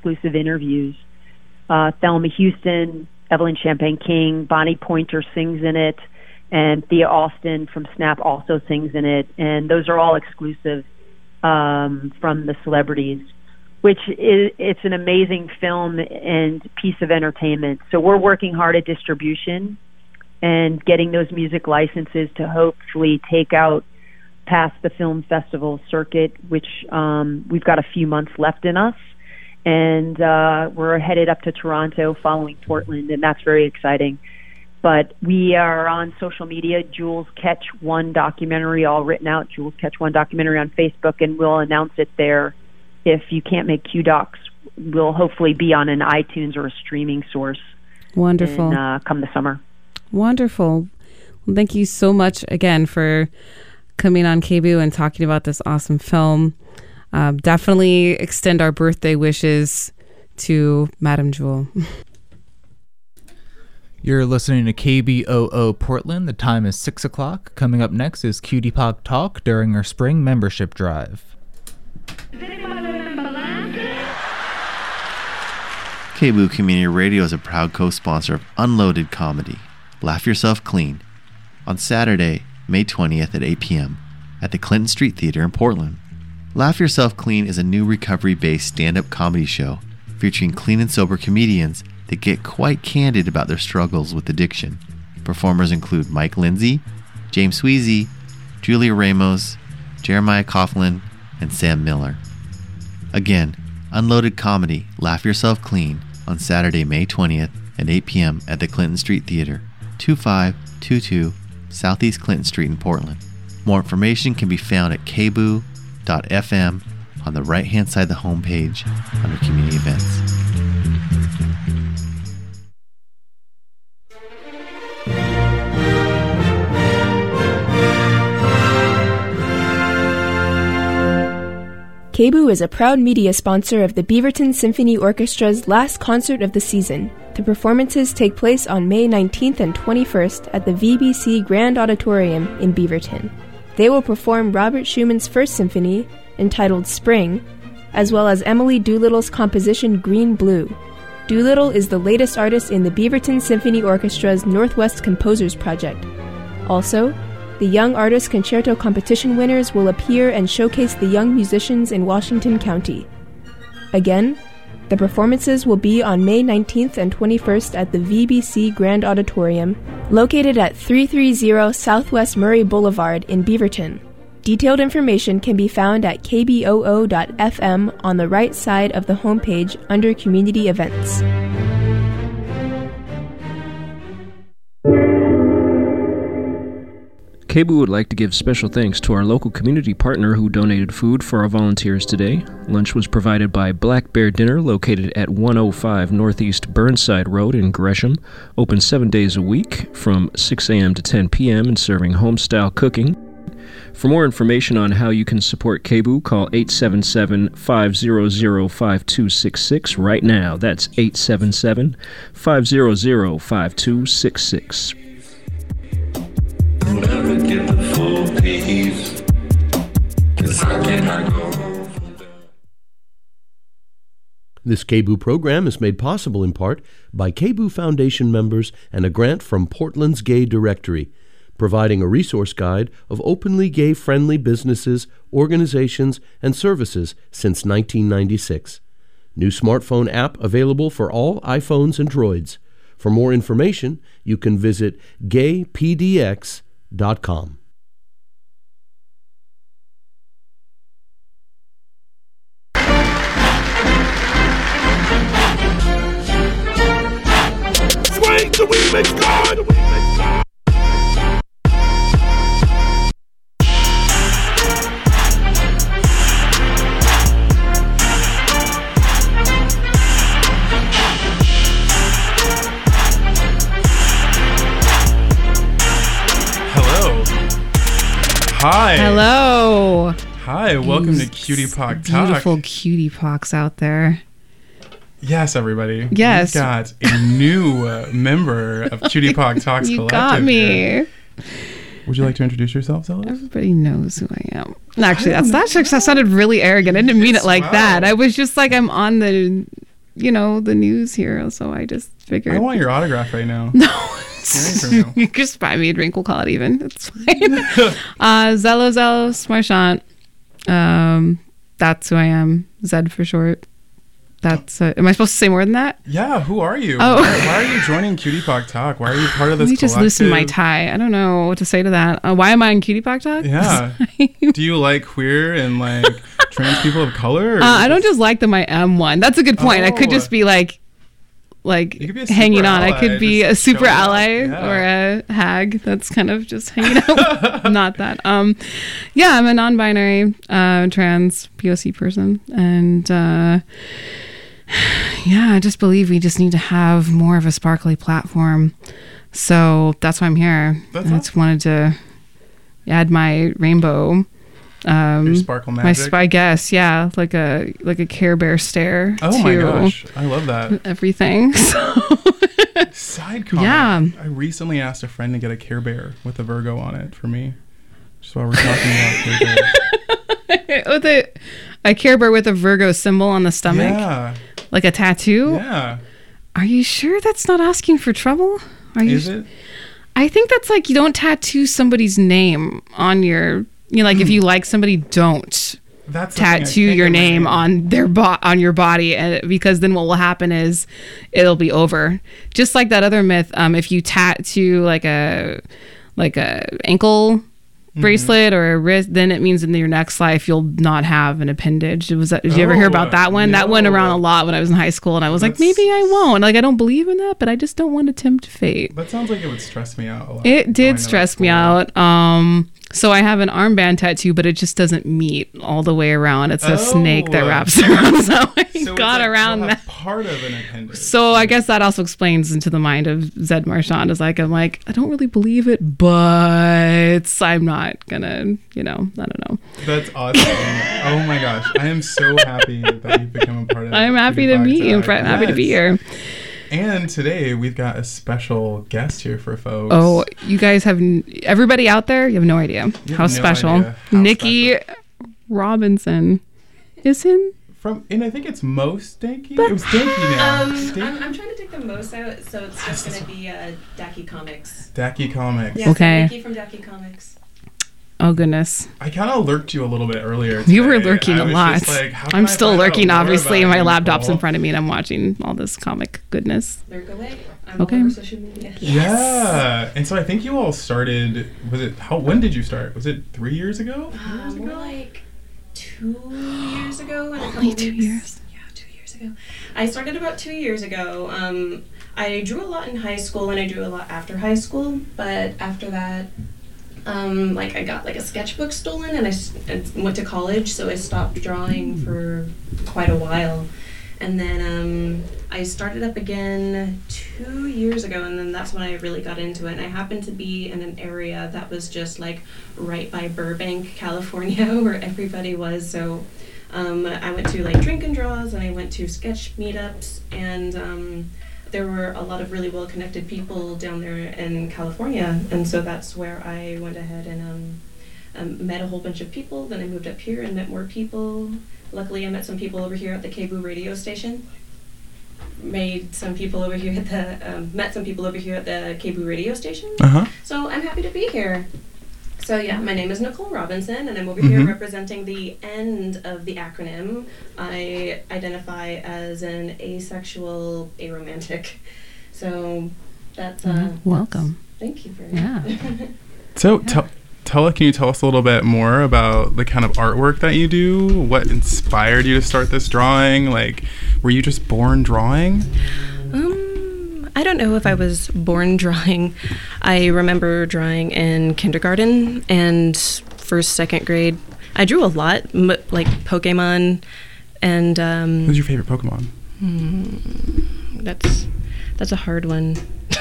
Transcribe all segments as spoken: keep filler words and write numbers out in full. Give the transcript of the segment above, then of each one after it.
exclusive interviews. Uh, Thelma Houston, Evelyn Champagne-King, Bonnie Pointer sings in it, and Thea Austin from Snap also sings in it. And those are all exclusive um, from the celebrities, which is it's an amazing film and piece of entertainment. So we're working hard at distribution and getting those music licenses to hopefully take out past the film festival circuit, which um, we've got a few months left in us. And uh, we're headed up to Toronto following Portland, and that's very exciting. But we are on social media, Jules Catch One documentary, all written out, Jules Catch One documentary on Facebook, and we'll announce it there. If you can't make Q Docs, we'll hopefully be on an iTunes or a streaming source. Wonderful. In, uh, come the summer. Wonderful. Well, thank you so much again for coming on K B O and talking about this awesome film. Um, definitely extend our birthday wishes to Madame Jewel. You're listening to K B O O Portland. The time is six o'clock. Coming up next is Cutie Pop Talk during our spring membership drive. K B O O Community Radio is a proud co-sponsor of Unloaded Comedy, Laugh Yourself Clean, on Saturday, May twentieth at eight p.m. at the Clinton Street Theater in Portland. Laugh Yourself Clean is a new recovery-based stand-up comedy show featuring clean and sober comedians that get quite candid about their struggles with addiction. Performers include Mike Lindsay, James Sweezy, Julia Ramos, Jeremiah Coughlin, and Sam Miller. Again, Unloaded Comedy, Laugh Yourself Clean, on Saturday, May twentieth at eight p.m. at the Clinton Street Theater, twenty-five twenty-two Southeast Clinton Street in Portland. More information can be found at k b o o dot f m on the right-hand side of the homepage under Community Events. K B O O is a proud media sponsor of the Beaverton Symphony Orchestra's last concert of the season. The performances take place on May nineteenth and twenty-first at the V B C Grand Auditorium in Beaverton. They will perform Robert Schumann's First Symphony, entitled Spring, as well as Emily Doolittle's composition Green Blue. Doolittle is the latest artist in the Beaverton Symphony Orchestra's Northwest Composers Project. Also, the Young Artist Concerto competition winners will appear and showcase the young musicians in Washington County. Again, the performances will be on May nineteenth and twenty-first at the V B C Grand Auditorium, located at three thirty Southwest Murray Boulevard in Beaverton. Detailed information can be found at k b o o dot f m on the right side of the homepage under Community Events. K B O O would like to give special thanks to our local community partner who donated food for our volunteers today. Lunch was provided by Black Bear Dinner, located at one oh five Northeast Burnside Road in Gresham, open seven days a week from six a.m. to ten p.m. and serving home-style cooking. For more information on how you can support K B O O, call eight seven seven, five hundred, five two six six right now. That's eight seven seven, five hundred, five two six six. Never get the full piece, 'cause I cannot go. This K B O O program is made possible in part by K B O O Foundation members and a grant from Portland's Gay Directory, providing a resource guide of openly gay-friendly businesses, organizations, and services since nineteen ninety-six. New smartphone app available for all iPhones and Droids. For more information, you can visit gay p d x dot com. Swing the remix God! Hi. Hello. Hi, welcome These to Cutie Pock Talk. Beautiful cutie pox out there. Yes, everybody. Yes. We got a new uh, member of Cutie Pock Talks You Collective. got me. Here. Would you like to introduce yourself, Ellis? Everybody knows who I am. Actually, that's that, that sounded really arrogant. I didn't mean it like Wow. that. I was just like, I'm on the you know, the news here. So I just figured. I want your autograph right now. No. You just buy me a drink. We'll call it even. It's fine. uh, Zello Zello Marchant. Um, that's who I am. Zed for short. That's. Uh, am I supposed to say more than that? Yeah. Who are you? Oh. Why, why are you joining Cutie Pop Talk? Why are you part of this? Let me just collective? loosen my tie. I don't know what to say to that. Uh, why am I in Cutie Pop Talk? Yeah. Do you like queer and like trans people of color? Uh, I don't just like them. I am one. That's a good point. Oh. I could just be like. Like You could be a hanging super on. ally, I could be a just super showing up. ally Yeah. or a hag that's kind of just hanging out. Not that. Um, yeah, I'm a non-binary, uh, trans P O C person, and uh, yeah, I just believe we just need to have more of a sparkly platform. So that's why I'm here. That's I just wanted to add my rainbow. Um, Your sparkle my magic. sp- I guess, yeah, like a like a Care Bear stare. Oh to my gosh, I love that. everything. So Side comment. Yeah. I recently asked a friend to get a Care Bear with a Virgo on it for me. Just while we're talking about Care Bears. with a, a Care Bear with a Virgo symbol on the stomach, Yeah. like a tattoo. Yeah. Are you sure that's not asking for trouble? Are you? Is it? I think that's like you don't tattoo somebody's name on your. You know, like if you like somebody, don't That's the thing, I tattoo can't your get my name on their bo- on your body, and because then what will happen is it'll be over. Just like that other myth, um, if you tattoo like a like a ankle bracelet or a wrist, then it means in your next life you'll not have an appendage. It was that, did you ever hear Oh, about that one? That went no. around a lot when I was in high school, and I was like, That's- maybe I won't. Like I don't believe in that, but I just don't want to tempt fate. That sounds like it would stress me out a lot. It going did to stress me school. out. Um, so I have an armband tattoo, but it just doesn't meet all the way around. It's a Oh. snake that wraps around. So I So it's got like around you'll have that. part of an appendage. So I guess that also explains into the mind of Zed Marchant is like, I'm like, I don't really believe it, but I'm not gonna, you know, I don't know. That's awesome. Oh my gosh. I am so happy that you've become a part of I'm happy to Cutie meet you. I'm Pop fr- happy to be Yes. here. And today we've got a special guest here for folks. Oh, you guys have, n- everybody out there, you have no idea You have how no special. idea how Nikki Robinson is in. From and I think it's Mo Stanky. It was Stanky now. Um, Stanky? I'm, I'm trying to take the most out, so it's just going to be uh, Dacky Comics. Dacky Comics. Yeah, Okay. so Nikki from Dacky Comics. Oh, goodness. I kind of lurked you a little bit earlier. You were today. lurking I a was lot. just like, how can I'm I still find out lurking, more obviously. about My you, laptop's in Nicole? front of me and I'm watching all this comic goodness. Lurk away. I'm Okay. all over social media. Yeah, and so I think you all started. Was it how? When did you start? Was it three years ago? Four Uh, years more ago? like two years ago. And a Only couple two weeks. years. Yeah, two years ago. I started about two years ago. Um, I drew a lot in high school and I drew a lot after high school, but after that, um, like I got like a sketchbook stolen and I s- and went to college, so I stopped drawing for quite a while. And then um, I started up again two years ago, and then that's when I really got into it. And I happened to be in an area that was just like right by Burbank, California, where everybody was. So um, I went to like drink and draws, and I went to sketch meetups, and um, there were a lot of really well-connected people down there in California. And so that's where I went ahead and um, um, met a whole bunch of people. Then I moved up here and met more people. Luckily, I met some people over here at the K B O O radio station. Made some people over here at the um, met some people over here at the K B O O radio station. Uh huh. So I'm happy to be here. So yeah, my name is Nicole Robinson, and I'm over here Mhm. representing the end of the acronym. I identify as an asexual aromantic. So that's uh. Mhm. Welcome. that's- Thank you very Yeah. much. So tell tell can you tell us a little bit more about the kind of artwork that you do? What inspired you to start this drawing? Like, were you just born drawing? Um, I don't know if I was born drawing. I remember drawing in kindergarten and first, second grade. I drew a lot, m- like Pokemon, and um, Who's your favorite Pokemon? hmm, that's that's a hard one.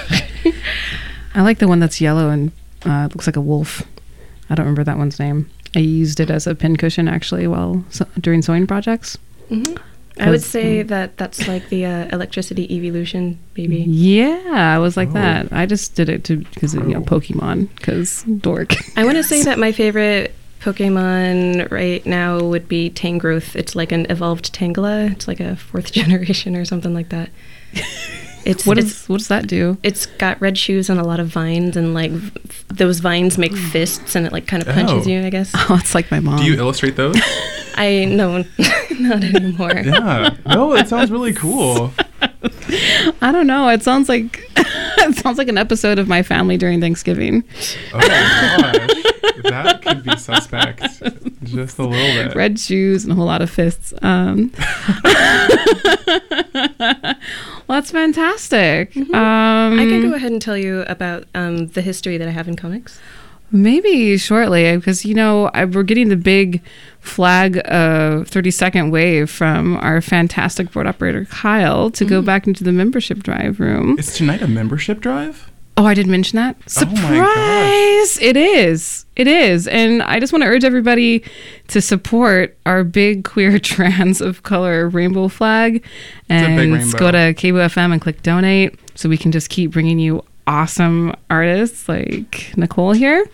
I like the one that's yellow and uh, looks like a wolf. I don't remember that one's name. I used it as a pincushion actually while so, during sewing projects. hmm I would 'Cause, say mm. that that's like the uh, electricity evolution, baby. Yeah, I was like Oh. that. I just did it to because you know Oh. Pokemon because dork. I want to say that my favorite Pokemon right now would be Tangrowth. It's like an evolved Tangela. It's like a fourth generation or something like that. It's what it's, does what does that do? It's got red shoes and a lot of vines, and like v- those vines make fists, and it like kind of punches Oh. you, I guess. Oh, it's like my mom. Do you illustrate those? I no, not anymore. Yeah. No, it sounds really cool. I don't know. It sounds like it sounds like an episode of My Family during Thanksgiving. Oh my gosh. That could be suspect. Just a little bit. Red shoes and a whole lot of fists. Um, well, that's fantastic. Mm-hmm. Um, I can go ahead and tell you about um, the history that I have in comics. Maybe shortly, because, you know, I, we're getting the big flag uh, thirty second wave from our fantastic board operator, Kyle, to mm. go back into the membership drive room. Is tonight a membership drive? Oh, I didn't mention that. Surprise! Oh my gosh. It is. It is. And I just want to urge everybody to support our big queer trans of color rainbow flag. And go to K B O F M and click donate so we can just keep bringing you awesome artists like Nicole here.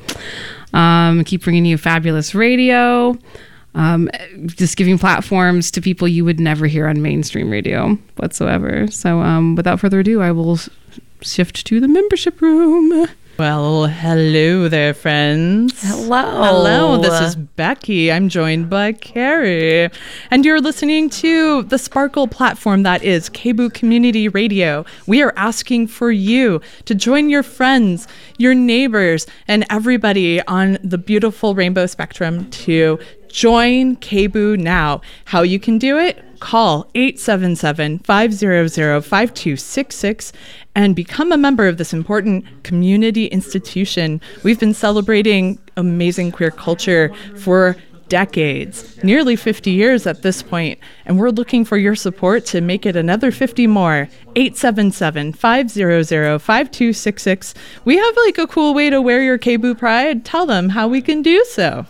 Um, keep bringing you fabulous radio. Um, just giving platforms to people you would never hear on mainstream radio whatsoever. So um, without further ado, I will shift to the membership room. Well, hello there, friends. Hello. Hello, this is Becky. I'm joined by Carrie. And you're listening to the Sparkle platform that is K B O O Community Radio. We are asking for you to join your friends, your neighbors, and everybody on the beautiful rainbow spectrum to join K B O O now. How you can do it? Call eight seven seven, five zero zero, five two six six and become a member of this important community institution. We've been celebrating amazing queer culture for decades, nearly fifty years at this point, and we're looking for your support to make it another fifty more. eight seven seven, five zero zero, five two six six. We have like a cool way to wear your K B O O pride. Tell them how we can do so.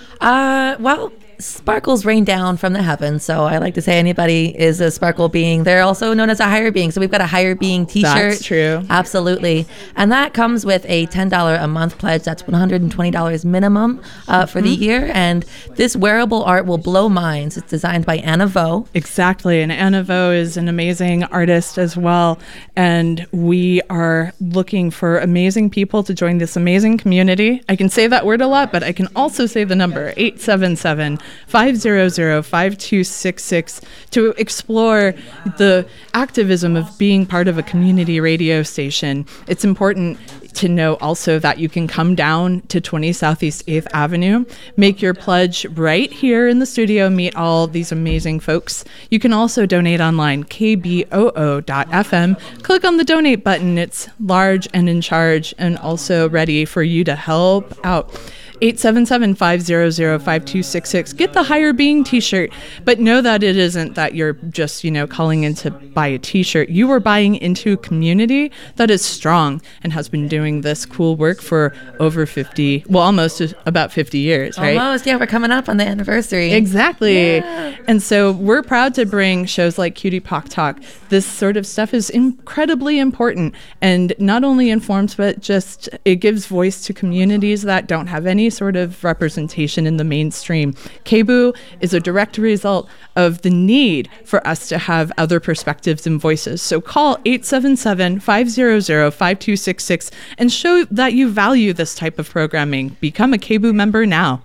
Uh, well, sparkles rain down from the heavens, so I like to say anybody is a sparkle being. They're also known as a higher being, so we've got a higher being t-shirt. That's true. Absolutely. And that comes with a ten dollars a month pledge. That's one hundred twenty dollars minimum uh, for mm-hmm. the year, and this wearable art will blow minds. It's designed by Anna Vo. Exactly, and Anna Vo is an amazing artist as well, and we are looking for amazing people to join this amazing community. I can say that word a lot, but I can also say the number, eight seven seven, five zero zero, five two six six, to explore the activism of being part of a community radio station. It's important to know also that you can come down to twenty Southeast eighth Avenue, make your pledge right here in the studio, meet all these amazing folks. You can also donate online, K B O O dot F M. Click on the donate button. It's large and in charge and also ready for you to help out. eight seven seven, five zero zero, five two six six. Get the Higher Being t-shirt, but know that it isn't that you're just, you know, calling in to buy a t-shirt. You are buying into a community that is strong and has been doing this cool work for over fifty, well, almost about fifty years, right? Almost, yeah, we're coming up on the anniversary. Exactly. Yeah. And so we're proud to bring shows like Cutie Pock Talk. This sort of stuff is incredibly important and not only informs, but just it gives voice to communities that don't have any sort of representation in the mainstream. K B O O is a direct result of the need for us to have other perspectives and voices. So call eight seven seven, five zero zero, five two six six and show that you value this type of programming. Become a K B O O member now.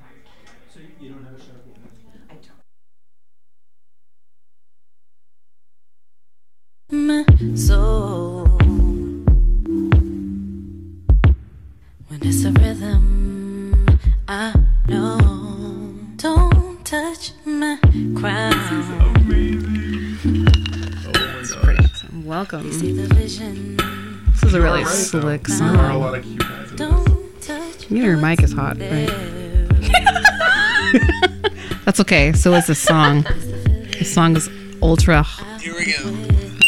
So when it's a rhythm, I know. Don't touch my crown. This is amazing. Oh my gosh. Welcome. See the vision. This is a really right, slick though. song. There are a lot of cute guys in Don't touch your mic is hot, right? That's okay. So is the song. The song is ultra. Here we go.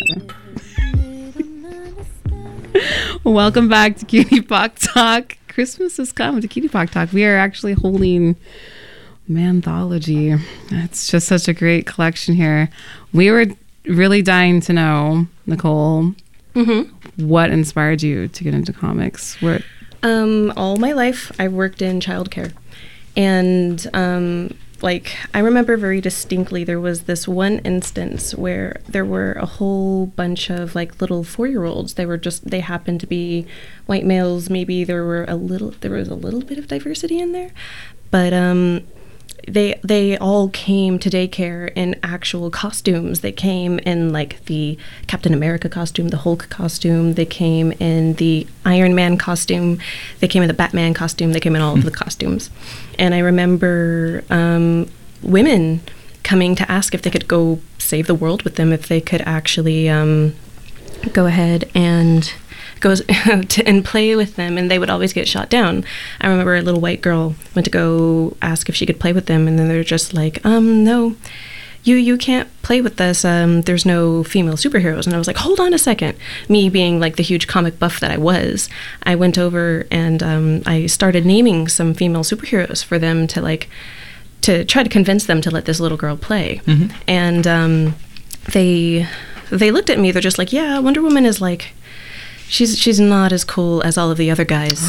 Welcome back to Cutie Pock Talk. Christmas has come to Cutie Pock Talk. We are actually holding Manthology. It's just such a great collection here. We were really dying to know, Nicole, mm-hmm. what inspired you to get into comics? Where? Um, all my life, I've worked in childcare. and um, like I remember very distinctly there was this one instance where there were a whole bunch of like little four-year-olds. They were just they happened to be white males. Maybe there were a little there was a little bit of diversity in there, but um, they they all came to daycare in actual costumes. They came in like the Captain America costume, the Hulk costume. They came in the Iron Man costume. They came in the Batman costume. They came in all of the costumes. And I remember um, women coming to ask if they could go save the world with them, if they could actually um, go ahead and go to, and play with them, and they would always get shot down. I remember a little white girl went to go ask if she could play with them, and then they're just like, um, no, you you can't play with us. Um, there's no female superheroes. And I was like, hold on a second. Me being like the huge comic buff that I was, I went over and um, I started naming some female superheroes for them to like, to try to convince them to let this little girl play. Mm-hmm. And um, they they looked at me. They're just like, yeah, Wonder Woman is like, she's she's not as cool as all of the other guys.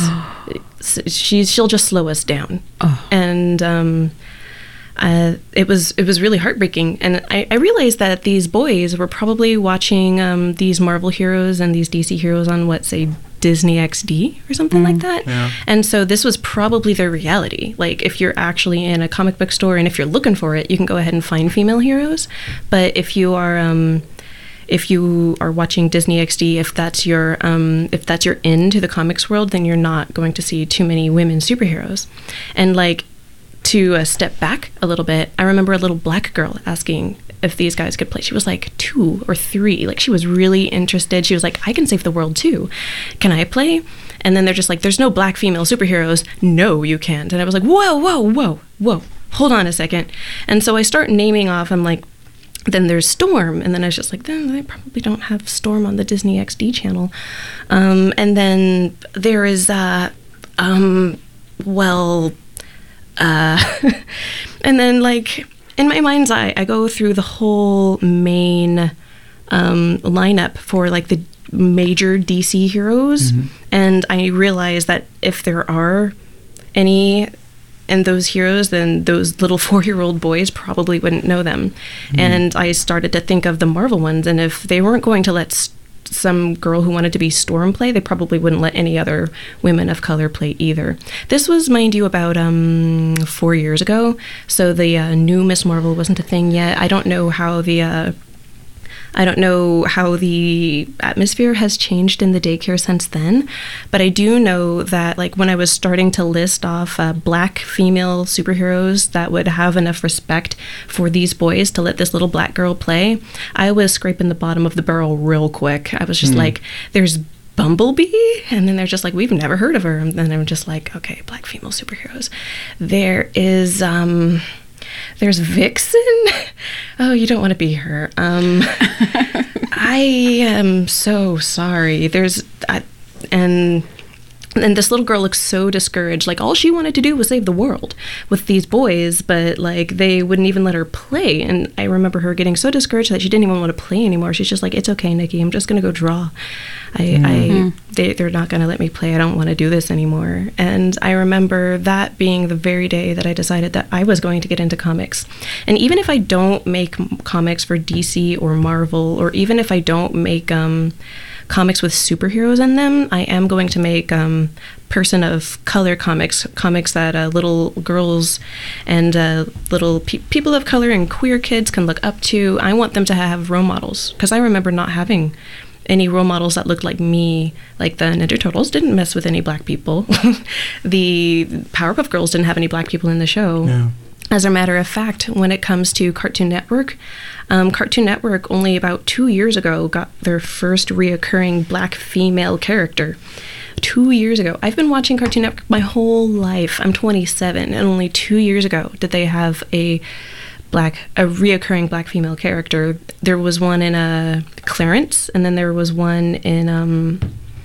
she's she'll just slow us down. Oh. And um, uh, it was it was really heartbreaking. And I, I realized that these boys were probably watching um, these Marvel heroes and these D C heroes on what, say, Disney X D or something mm, like that. Yeah. And so this was probably their reality. Like if you're actually in a comic book store and if you're looking for it, you can go ahead and find female heroes. But if you are um, if you are watching Disney X D, if that's your um, if that's your into the comics world, then you're not going to see too many women superheroes. And like to uh, step back a little bit, I remember a little black girl asking if these guys could play. She was like two or three. Like she was really interested. She was like, I can save the world too. Can I play? And then they're just like, there's no black female superheroes. No, you can't. And I was like, whoa, whoa, whoa, whoa. Hold on a second. And so I start naming off. I'm like, then there's Storm. And then I was just like, then they probably don't have Storm on the Disney X D channel. Um, and then there is, uh, um, well, uh, and then like, in my mind's eye, I go through the whole main um, lineup for like the major D C heroes, mm-hmm. and I realize that if there are any in those heroes, then those little four-year-old boys probably wouldn't know them. Mm-hmm. And I started to think of the Marvel ones, and if they weren't going to let st- some girl who wanted to be Storm play, they probably wouldn't let any other women of color play either. This was, mind you, about um, four years ago, so the uh, new Miss Marvel wasn't a thing yet. I don't know how the uh, I don't know how the atmosphere has changed in the daycare since then, but I do know that like when I was starting to list off uh, black female superheroes that would have enough respect for these boys to let this little black girl play, I was scraping the bottom of the barrel real quick. I was just mm. like, there's Bumblebee? And then they're just like, we've never heard of her. And then I'm just like, okay, black female superheroes. There is... um There's Vixen. Oh, you don't want to be her. Um, I am so sorry. There's, uh, and and this little girl looks so discouraged. Like all she wanted to do was save the world with these boys, but like they wouldn't even let her play. And I remember her getting so discouraged that she didn't even want to play anymore. She's just like, it's okay, Nikki. I'm just gonna go draw. I, mm-hmm. I they, they're not gonna let me play. I don't want to do this anymore. And I remember that being the very day that I decided that I was going to get into comics. And even if I don't make comics for D C or Marvel, or even if I don't make um. comics with superheroes in them, I am going to make um, person of color comics, comics that uh, little girls and uh, little pe- people of color and queer kids can look up to. I want them to have role models, because I remember not having any role models that looked like me. Like the Ninja Turtles didn't mess with any black people. The Powerpuff Girls didn't have any black people in the show. Yeah. As a matter of fact, when it comes to Cartoon Network, um, Cartoon Network only about two years ago got their first reoccurring black female character. Two years ago. I've been watching Cartoon Network my whole life. I'm twenty-seven, and only two years ago did they have a black, a reoccurring black female character. There was one in uh, Clarence, and then there was one in um,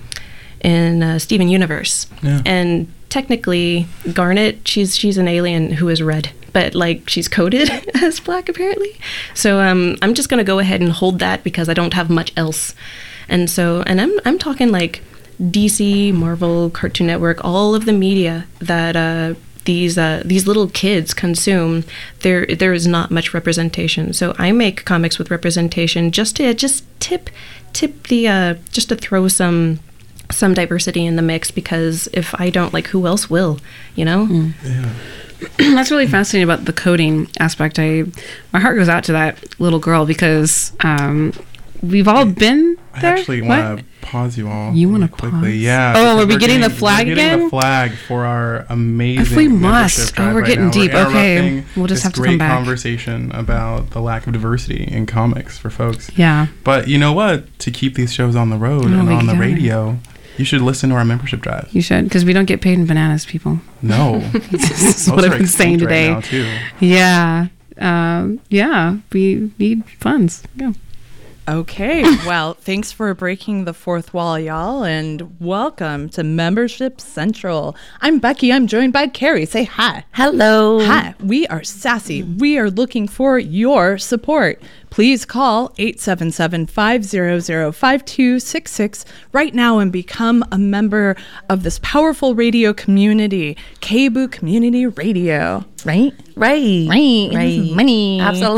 in uh, Steven Universe. Yeah. And technically, Garnet, she's she's an alien who is red, but like she's coded as black apparently. So um, I'm just gonna go ahead and hold that because I don't have much else. And so, and I'm I'm talking like D C, Marvel, Cartoon Network, all of the media that uh, these uh, these little kids consume, there there is not much representation. So I make comics with representation just to just tip tip the uh, just to throw some some diversity in the mix, because if I don't, like, who else will, you know? Mm. Yeah. That's really fascinating about the coding aspect. I my heart goes out to that little girl because um, we've all been there. I actually want to pause you all. You want to quickly. pause? Yeah. Oh, are we we're getting the flag we're getting again? the flag for our amazing. If we membership must. drive Oh, we're right getting now. deep. We're Okay. interrupting We'll just this have to great come back. conversation about the lack of diversity in comics for folks. Yeah. But you know what? To keep these shows on the road Oh and my on the God. radio, you should listen to our membership drive. You should, because we don't get paid in bananas, people. No. This is Those what I've are been saying extinct today. right now, too. Yeah. Um, yeah. We need funds. Yeah. Okay, well, thanks for breaking the fourth wall, y'all, and welcome to Membership Central. I'm Becky. I'm joined by Carrie. Say hi. Hello. Hi. We are sassy. We are looking for your support. Please call eight seven seven, five zero zero, five two six six right now and become a member of this powerful radio community, K B O O Community Radio. Right? Right. Right. Right. Money.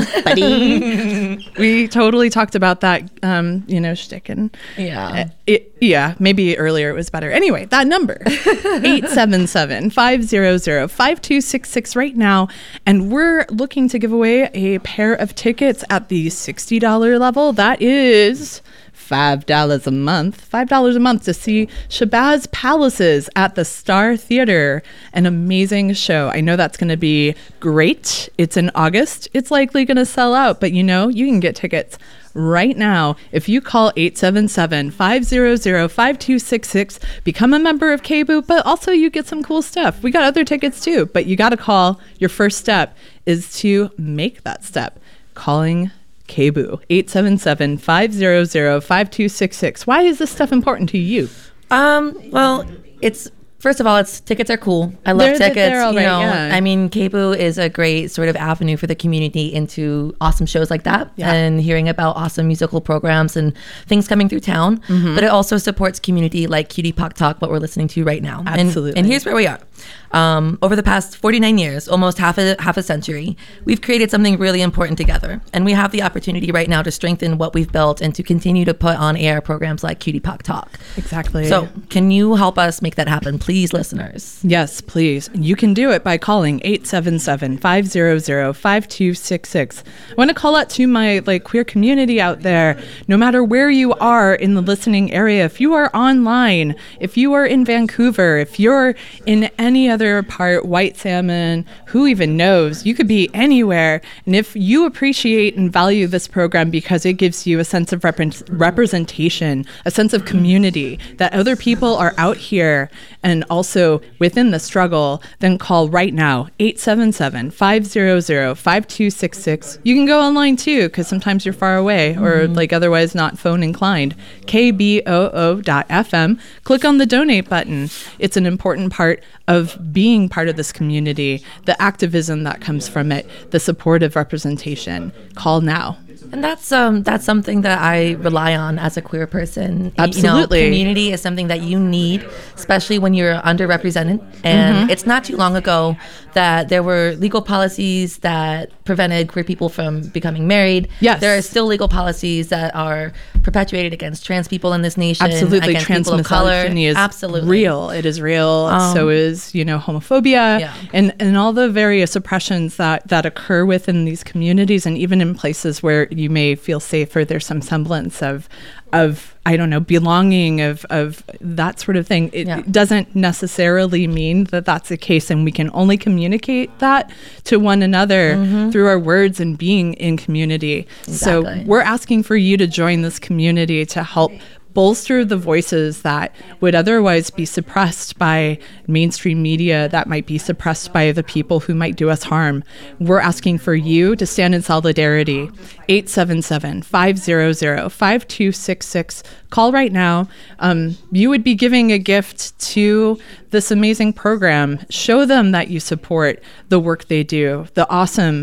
Absolutely. We totally talked about that, um, you know, shtick. And Yeah. uh, it, yeah, maybe earlier it was better. Anyway, that number, eight seven seven, five zero zero, five two six six right now. And we're looking to give away a pair of tickets at the sixty dollars level. That is five dollars a month. five dollars a month to see Shabazz Palaces at the Star Theater. An amazing show. I know that's going to be great. It's in August. It's likely going to sell out, but you know, you can get tickets right now if you call eight seven seven, five zero zero, five two six six. Become a member of K B O O, but also you get some cool stuff. We got other tickets too, but you got to call. Your first step is to make that step. Calling K B O O, eight seven seven, five zero zero, five two six six. Why is this stuff important to you? Um, well, it's first of all, it's tickets are cool. I love They're- they're- tickets. they're all you right, know, yeah. I mean, K B O O is a great sort of avenue for the community into awesome shows like that, Yeah. and hearing about awesome musical programs and things coming through town. Mhm. But it also supports community like Cutie Pock Talk, what we're listening to right now. And- Absolutely. And, here's where we are. Um, over the past forty-nine years, almost half a half a century, we've created something really important together, and we have the opportunity right now to strengthen what we've built and to continue to put on air programs like Cutie Pock Talk. Exactly. So, can you help us make that happen, please, listeners? Yes, please. You can do it by calling eight seven seven, five zero zero, five two six six. I want to call out to my like queer community out there. No matter where you are in the listening area, if you are online, if you are in Vancouver, if you're in any other part, White Salmon, who even knows? You could be anywhere. And if you appreciate and value this program because it gives you a sense of repre- representation, a sense of community, that other people are out here and also within the struggle, then call right now, eight seven seven, five zero zero, five two six six. You can go online too, because sometimes you're far away or like otherwise not phone inclined. K B O O dot F M. Click on the donate button. It's an important part of being part of this community, the activism that comes from it, the supportive representation. Call now. And that's um that's something that I rely on as a queer person. Absolutely. You know, community is something that you need, especially when you're underrepresented. And Mhm. it's not too long ago that there were legal policies that prevented queer people from becoming married. Yes. There are still legal policies that are perpetuated against trans people in this nation. Absolutely. Against Trans people of color. misogyny is Absolutely. real. It is real. Um, so is, you know, homophobia Yeah. and, and all the various oppressions that, that occur within these communities, and even in places where you may feel safe or there's some semblance of of I don't know, belonging, of of that sort of thing. It, Yeah. it doesn't necessarily mean that that's the case, and we can only communicate that to one another Mhm. through our words and being in community. So Exactly. we're asking for you to join this community to help bolster the voices that would otherwise be suppressed by mainstream media, that might be suppressed by the people who might do us harm. We're asking for you to stand in solidarity. eight seven seven, five zero zero, five two six six. Call right now. Um, you would be giving a gift to this amazing program. Show them that you support the work they do, the awesome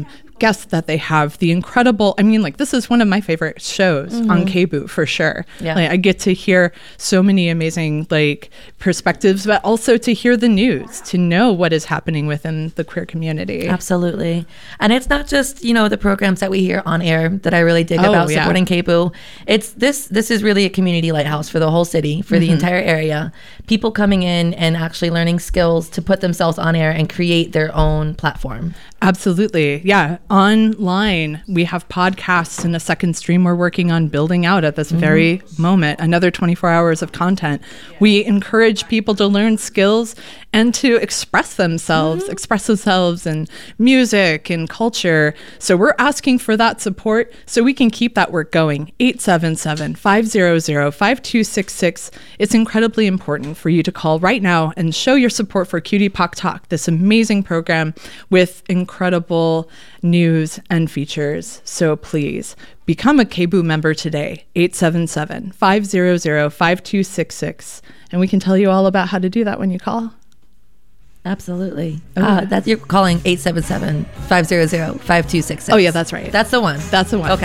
guests that they have, the incredible, I mean, like, this is one of my favorite shows Mhm. on K B U for sure. Yeah. Like, I get to hear so many amazing, like, perspectives, but also to hear the news, to know what is happening within the queer community. Absolutely. And it's not just, you know, the programs that we hear on air that I really dig Oh, about yeah. supporting K B U. It's this this is really a community lighthouse for the whole city, for the Mhm. entire area. People coming in and actually learning skills to put themselves on air and create their own platform. Absolutely. Yeah. Online, we have podcasts and a second stream we're working on building out at this Mhm. very moment, another twenty-four hours of content. We encourage people to learn skills and to express themselves, express themselves in music and culture. So we're asking for that support so we can keep that work going. eight seven seven, five zero zero, five two six six. It's incredibly important for you to call right now and show your support for Cutie Pock Talk, this amazing program with incredible news and features. So please become a K B U member today, eight seven seven, five zero zero, five two six six. And we can tell you all about how to do that when you call. Absolutely. Oh, Uh, yeah. that's you're calling eight seven seven, five zero zero, five two six six. Oh, yeah, that's right. That's the one. That's the one. Okay.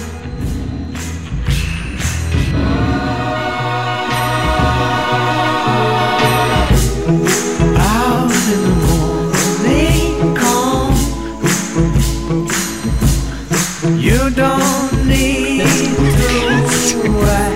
Out in the morning calm, you don't need to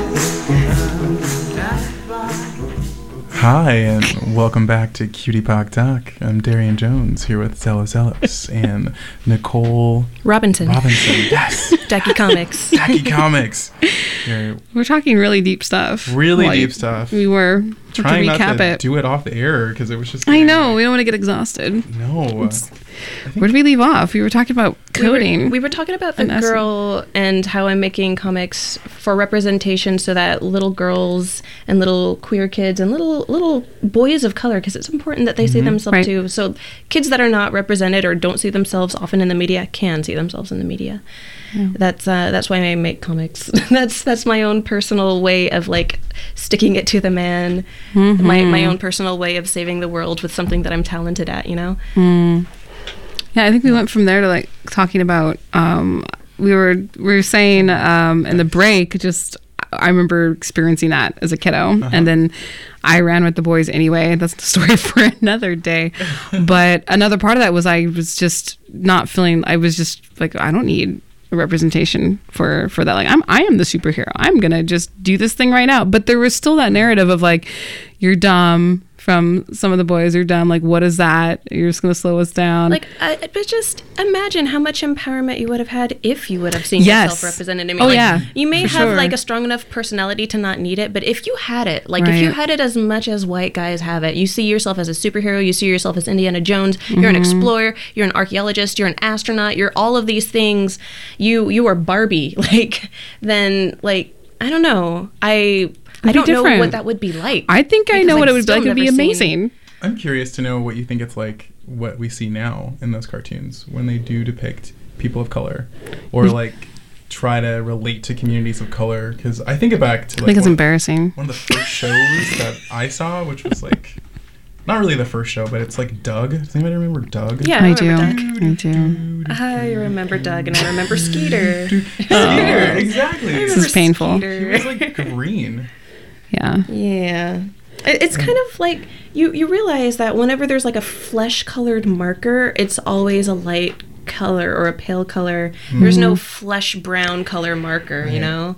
Hi, and welcome back to Cutie Pock Talk. I'm Darian Jones here with Zella Zellis and Nicole Robinson. Robinson, yes. Ducky Comics. Ducky Comics. You're We're talking really deep stuff. really Like, deep stuff. We were. To Trying not recap to it. do it off the air because it was just. I know. We don't want to get exhausted. No. Where did we leave off? We were talking about coding. We were, we were talking about the And us- girl and how I'm making comics for representation so that little girls and little queer kids and little little boys of color, because it's important that they see Mhm. themselves Right. too. So kids that are not represented or don't see themselves often in the media can see themselves in the media. Yeah. That's uh, that's why I make comics. that's that's my own personal way of like sticking it to the man. Mhm. My my own personal way of saving the world with something that I'm talented at. You know. Hmm. Yeah, I think we went from there to like talking about. Um, we were we were saying um, in the break. Just I remember experiencing that as a kiddo, Uh-huh. and then I ran with the boys anyway. That's the story for another day. But another part of that was I was just not feeling. I was just like I don't need a representation for for that. Like I'm I am the superhero. I'm gonna just do this thing right now. But there was still that narrative of like you're dumb. From some of the boys are dumb. Like, what is that? You're just gonna slow us down. Like, I, but just imagine how much empowerment you would have had if you would have seen Yes. yourself represented. I mean, Oh, like, yeah, you may for have sure. like a strong enough personality to not need it, but if you had it, like if you Right. had it as much as white guys have it, you see yourself as a superhero, you see yourself as Indiana Jones, you're an Mhm. explorer, you're an archaeologist, you're an astronaut, you're all of these things. You you are Barbie. Like, then like I don't know. I I be don't know different. what that would be like. I think I because know what I've it would be still like. It'd be never seen- amazing. I'm curious to know what you think it's like, what we see now in those cartoons when they do depict people of color, or like try to relate to communities of color. Because I think back to like I think it's one, embarrassing. one of the first shows that I saw, which was like not really the first show, but it's like Doug. Does anybody remember Doug? Yeah, I, I remember do. Doug. I do. I remember Doug and I remember Skeeter. Skeeter, exactly. I This remember is painful. Skeeter. He was like green. Yeah. Yeah. It- It's kind of like you, you realize that whenever there's like a flesh colored marker, it's always a light color or a pale color. There's no Mhm. flesh brown color marker, you know?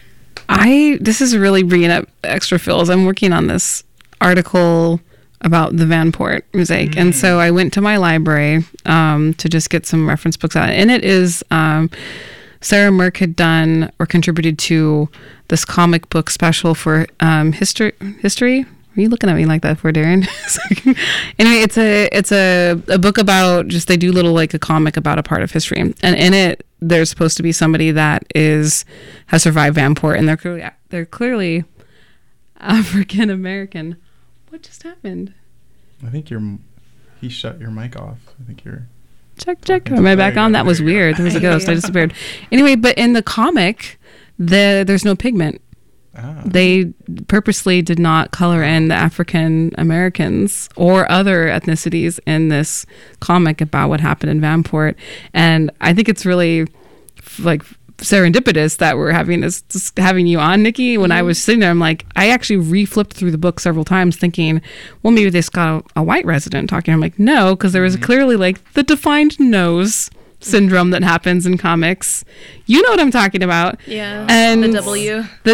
I this is really bringing up extra feels. I'm working on this article about the Vanport mosaic, and so I went to my library um, to just get some reference books out, and it is um, Sarah Merck had done or contributed to this comic book special for um, history. History. Are you looking at me like that for Darren? Anyway, it's a it's a, a book about just they do little like a comic about a part of history, and in it there's supposed to be somebody that is has survived Vanport, and they're clearly they're clearly African American. What just happened? I think you're. He shut your mic off. I think you're. Check check. Am I back on? That was weird. There was a ghost. I disappeared. Anyway, but in the comic, the there's no pigment Ah. They purposely did not color in the African Americans or other ethnicities in this comic about what happened in Vanport. And I think it's really like serendipitous that we're having this, this having you on, Nikki. When mm-hmm. I was sitting there, I'm like, I actually re-flipped through the book several times thinking, well, maybe this got a, a white resident talking. I'm like, no, because there was mm-hmm. clearly like the defined nose syndrome that happens in comics. You know what I'm talking about. Yeah. And the W. The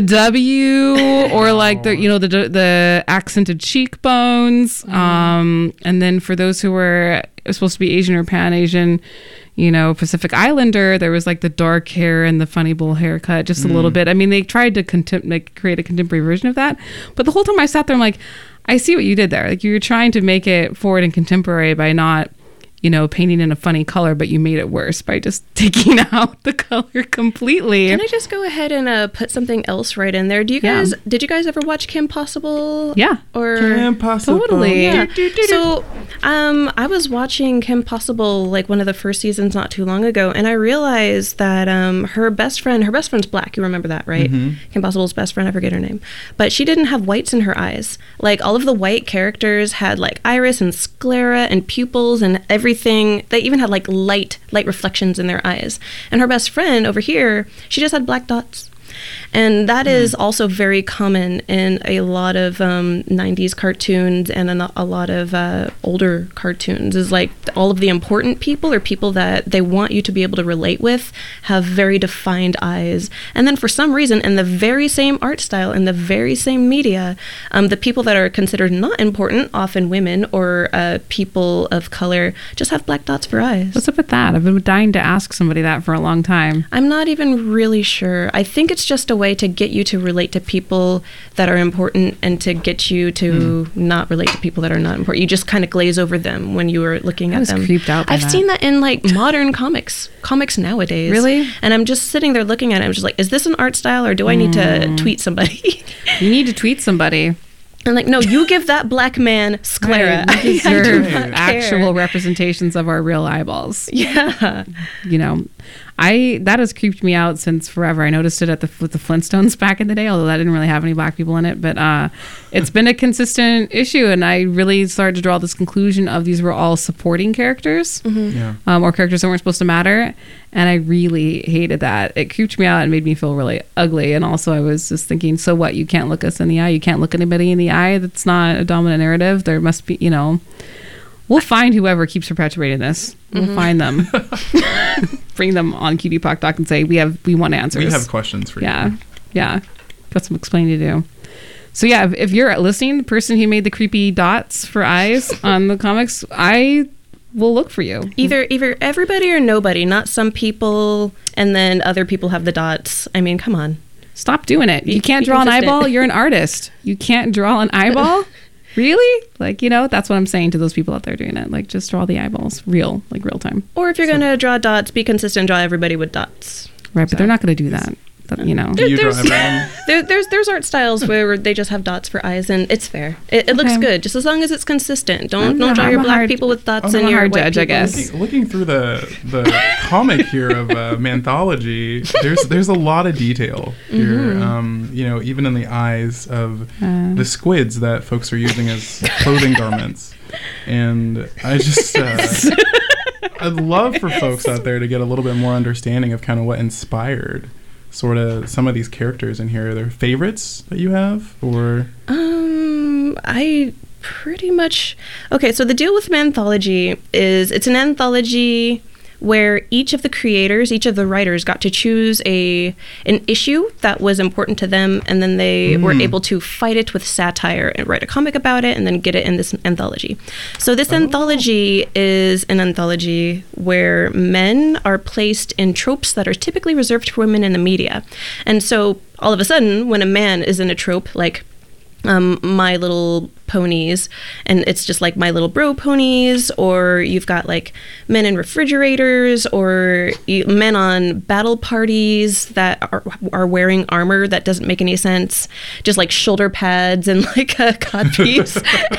W or like the, you know, the the accented cheekbones. Mm. Um, and then for those who were supposed to be Asian or Pan-Asian, you know, Pacific Islander, there was like the dark hair and the funny bowl haircut just a mm. little bit. I mean, they tried to contem- like, create a contemporary version of that. But the whole time I sat there, I'm like, I see what you did there. Like you were trying to make it forward and contemporary by not, you know, painting in a funny color, but you made it worse by just taking out the color completely. Can I just go ahead and uh, put something else right in there? Do you guys, yeah. did you guys ever watch Kim Possible? Yeah. Or Kim Possible. Totally. Yeah. So, um, I was watching Kim Possible, like one of the first seasons not too long ago, and I realized that um, her best friend, her best friend's black. You remember that, right? Mm-hmm. Kim Possible's best friend, I forget her name. But she didn't have whites in her eyes. Like all of the white characters had like iris and sclera and pupils and everything. They even had like light light reflections in their eyes. And her best friend over here, she just had black dots. And that mm. is also very common in a lot of um, nineties cartoons and a, a lot of uh, older cartoons. Is like all of the important people or people that they want you to be able to relate with have very defined eyes. And then for some reason, in the very same art style, in the very same media, um, the people that are considered not important, often women or uh, people of color, just have black dots for eyes. What's up with that? I've been dying to ask somebody that for a long time. I'm not even really sure. I think it's just a way to get you to relate to people that are important and to get you to mm. not relate to people that are not important. You just kind of glaze over them when you are looking I at was them. Creeped out by I've that. seen that in like modern comics, comics nowadays. Really? And I'm just sitting there looking at it. I'm just like, is this an art style or do I need mm. to tweet somebody? You need to tweet somebody. I'm like, no, you give that black man sclera. Right, we deserve actual representations of our real eyeballs. Yeah. You know, I that has creeped me out since forever. I noticed it at the with the Flintstones back in the day, although that didn't really have any black people in it. But uh, it's been a consistent issue, and I really started to draw this conclusion of these were all supporting characters, mm-hmm. yeah. um, or characters that weren't supposed to matter. And I really hated that. It creeped me out and made me feel really ugly. And also, I was just thinking, so what? You can't look us in the eye. You can't look anybody in the eye. That's not a dominant narrative. There must be, you know. We'll find whoever keeps perpetuating this. We'll Mm-hmm. find them, bring them on Q T P O C Talk and say we have we want answers. We have questions for yeah. you. Yeah, yeah. Got some explaining to do. So yeah, if, if you're listening, the person who made the creepy dots for eyes on the comics, I will look for you. Either either everybody or nobody. Not some people, and then other people have the dots. I mean, come on. Stop doing it. You can't Be draw an consistent. eyeball. You're an artist. You can't draw an eyeball. Really? Like, you know, that's what I'm saying to those people out there doing it. Like, just draw the eyeballs. Real, like real time. Or if you're so. going to draw dots, be consistent, draw everybody with dots. Right, but they're not going to do that. That, you know. Do you draw there's, everyone? there, there's there's art styles where they just have dots for eyes, and it's fair. It, it looks Okay. good, just as long as it's consistent. Don't I'm don't not- draw I'm your a black hard- people with dots I'm and a your hard white judge, I people. guess. Looking, looking through the the comic here of uh, Manthology, there's there's a lot of detail here. Mhm. Um, you know, even in the eyes of Uh. the squids that folks are using as clothing garments, and I just. Uh, I'd love for folks out there to get a little bit more understanding of kind of what inspired sort of some of these characters in here. Are there favorites that you have, or Um, I pretty much okay. So the deal with Manthology is it's an anthology where each of the creators, each of the writers, got to choose a an issue that was important to them, and then they Mm. were able to fight it with satire and write a comic about it, and then get it in this anthology. So this Oh. anthology is an anthology where men are placed in tropes that are typically reserved for women in the media, and so all of a sudden, when a man is in a trope like um, My Little ponies, and it's just like My Little Bro ponies, or you've got like men in refrigerators, or you, men on battle parties that are, are wearing armor that doesn't make any sense, just like shoulder pads and like a codpiece.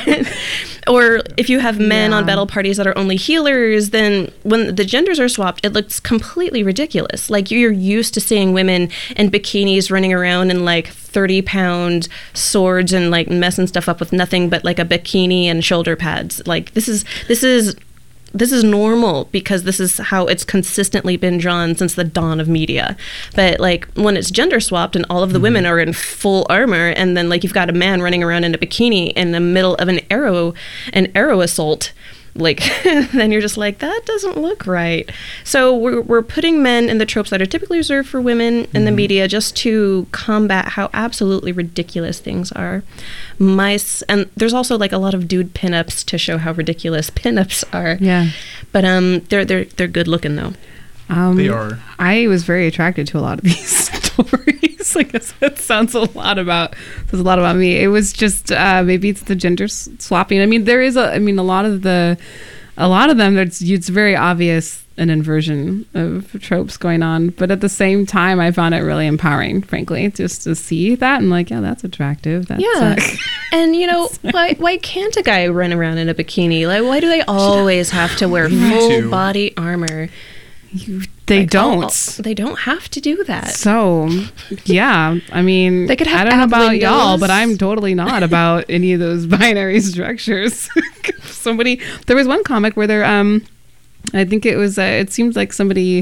Or if you have men yeah. on battle parties that are only healers, then when the genders are swapped, it looks completely ridiculous. Like you're used to seeing women in bikinis running around in like thirty pound swords and like messing stuff up with nothing but like a bikini and shoulder pads. Like this is this is this is normal because this is how it's consistently been drawn since the dawn of media. But like when it's gender swapped and all of the mm-hmm. women are in full armor, and then like you've got a man running around in a bikini in the middle of an arrow an arrow assault, like then you're just like, that doesn't look right. So we're, we're putting men in the tropes that are typically reserved for women in mm-hmm. the media just to combat how absolutely ridiculous things are. Mice, and there's also like a lot of dude pinups to show how ridiculous pinups are. Yeah, but um, they're they're they're good looking though. Um, they are. I was very attracted to a lot of these stories. I guess that sounds a lot about says a lot about me. It was just uh, maybe it's the gender s- swapping. I mean, there is a. I mean, a lot of the, a lot of them. It's it's very obvious an inversion of tropes going on, but at the same time, I found it really empowering, frankly, just to see that and like, yeah, that's attractive. That's yeah, uh, and you know, why why can't a guy run around in a bikini? Like, why do they always have to wear full body armor? You, they like, don't. All, all, they don't have to do that. So, yeah, I mean, they could have I don't know about windows. y'all, but I'm totally not about any of those binary structures. Somebody, there was one comic where there, um, I think it was, uh, it seems like somebody,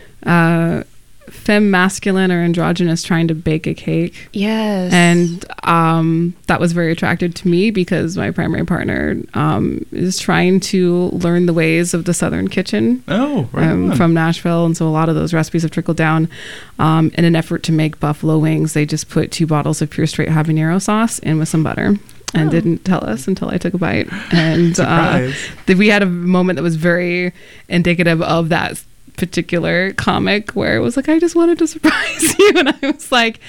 uh, femme masculine or androgynous trying to bake a cake. Yes. And um, that was very attractive to me because my primary partner um, is trying to learn the ways of the Southern kitchen. Oh, right um, from Nashville. And so a lot of those recipes have trickled down. Um, in an effort to make buffalo wings, they just put two bottles of pure straight habanero sauce in with some butter. And oh. didn't tell us until I took a bite. And uh, we had a moment that was very indicative of that particular comic where it was like, I just wanted to surprise you, and I was like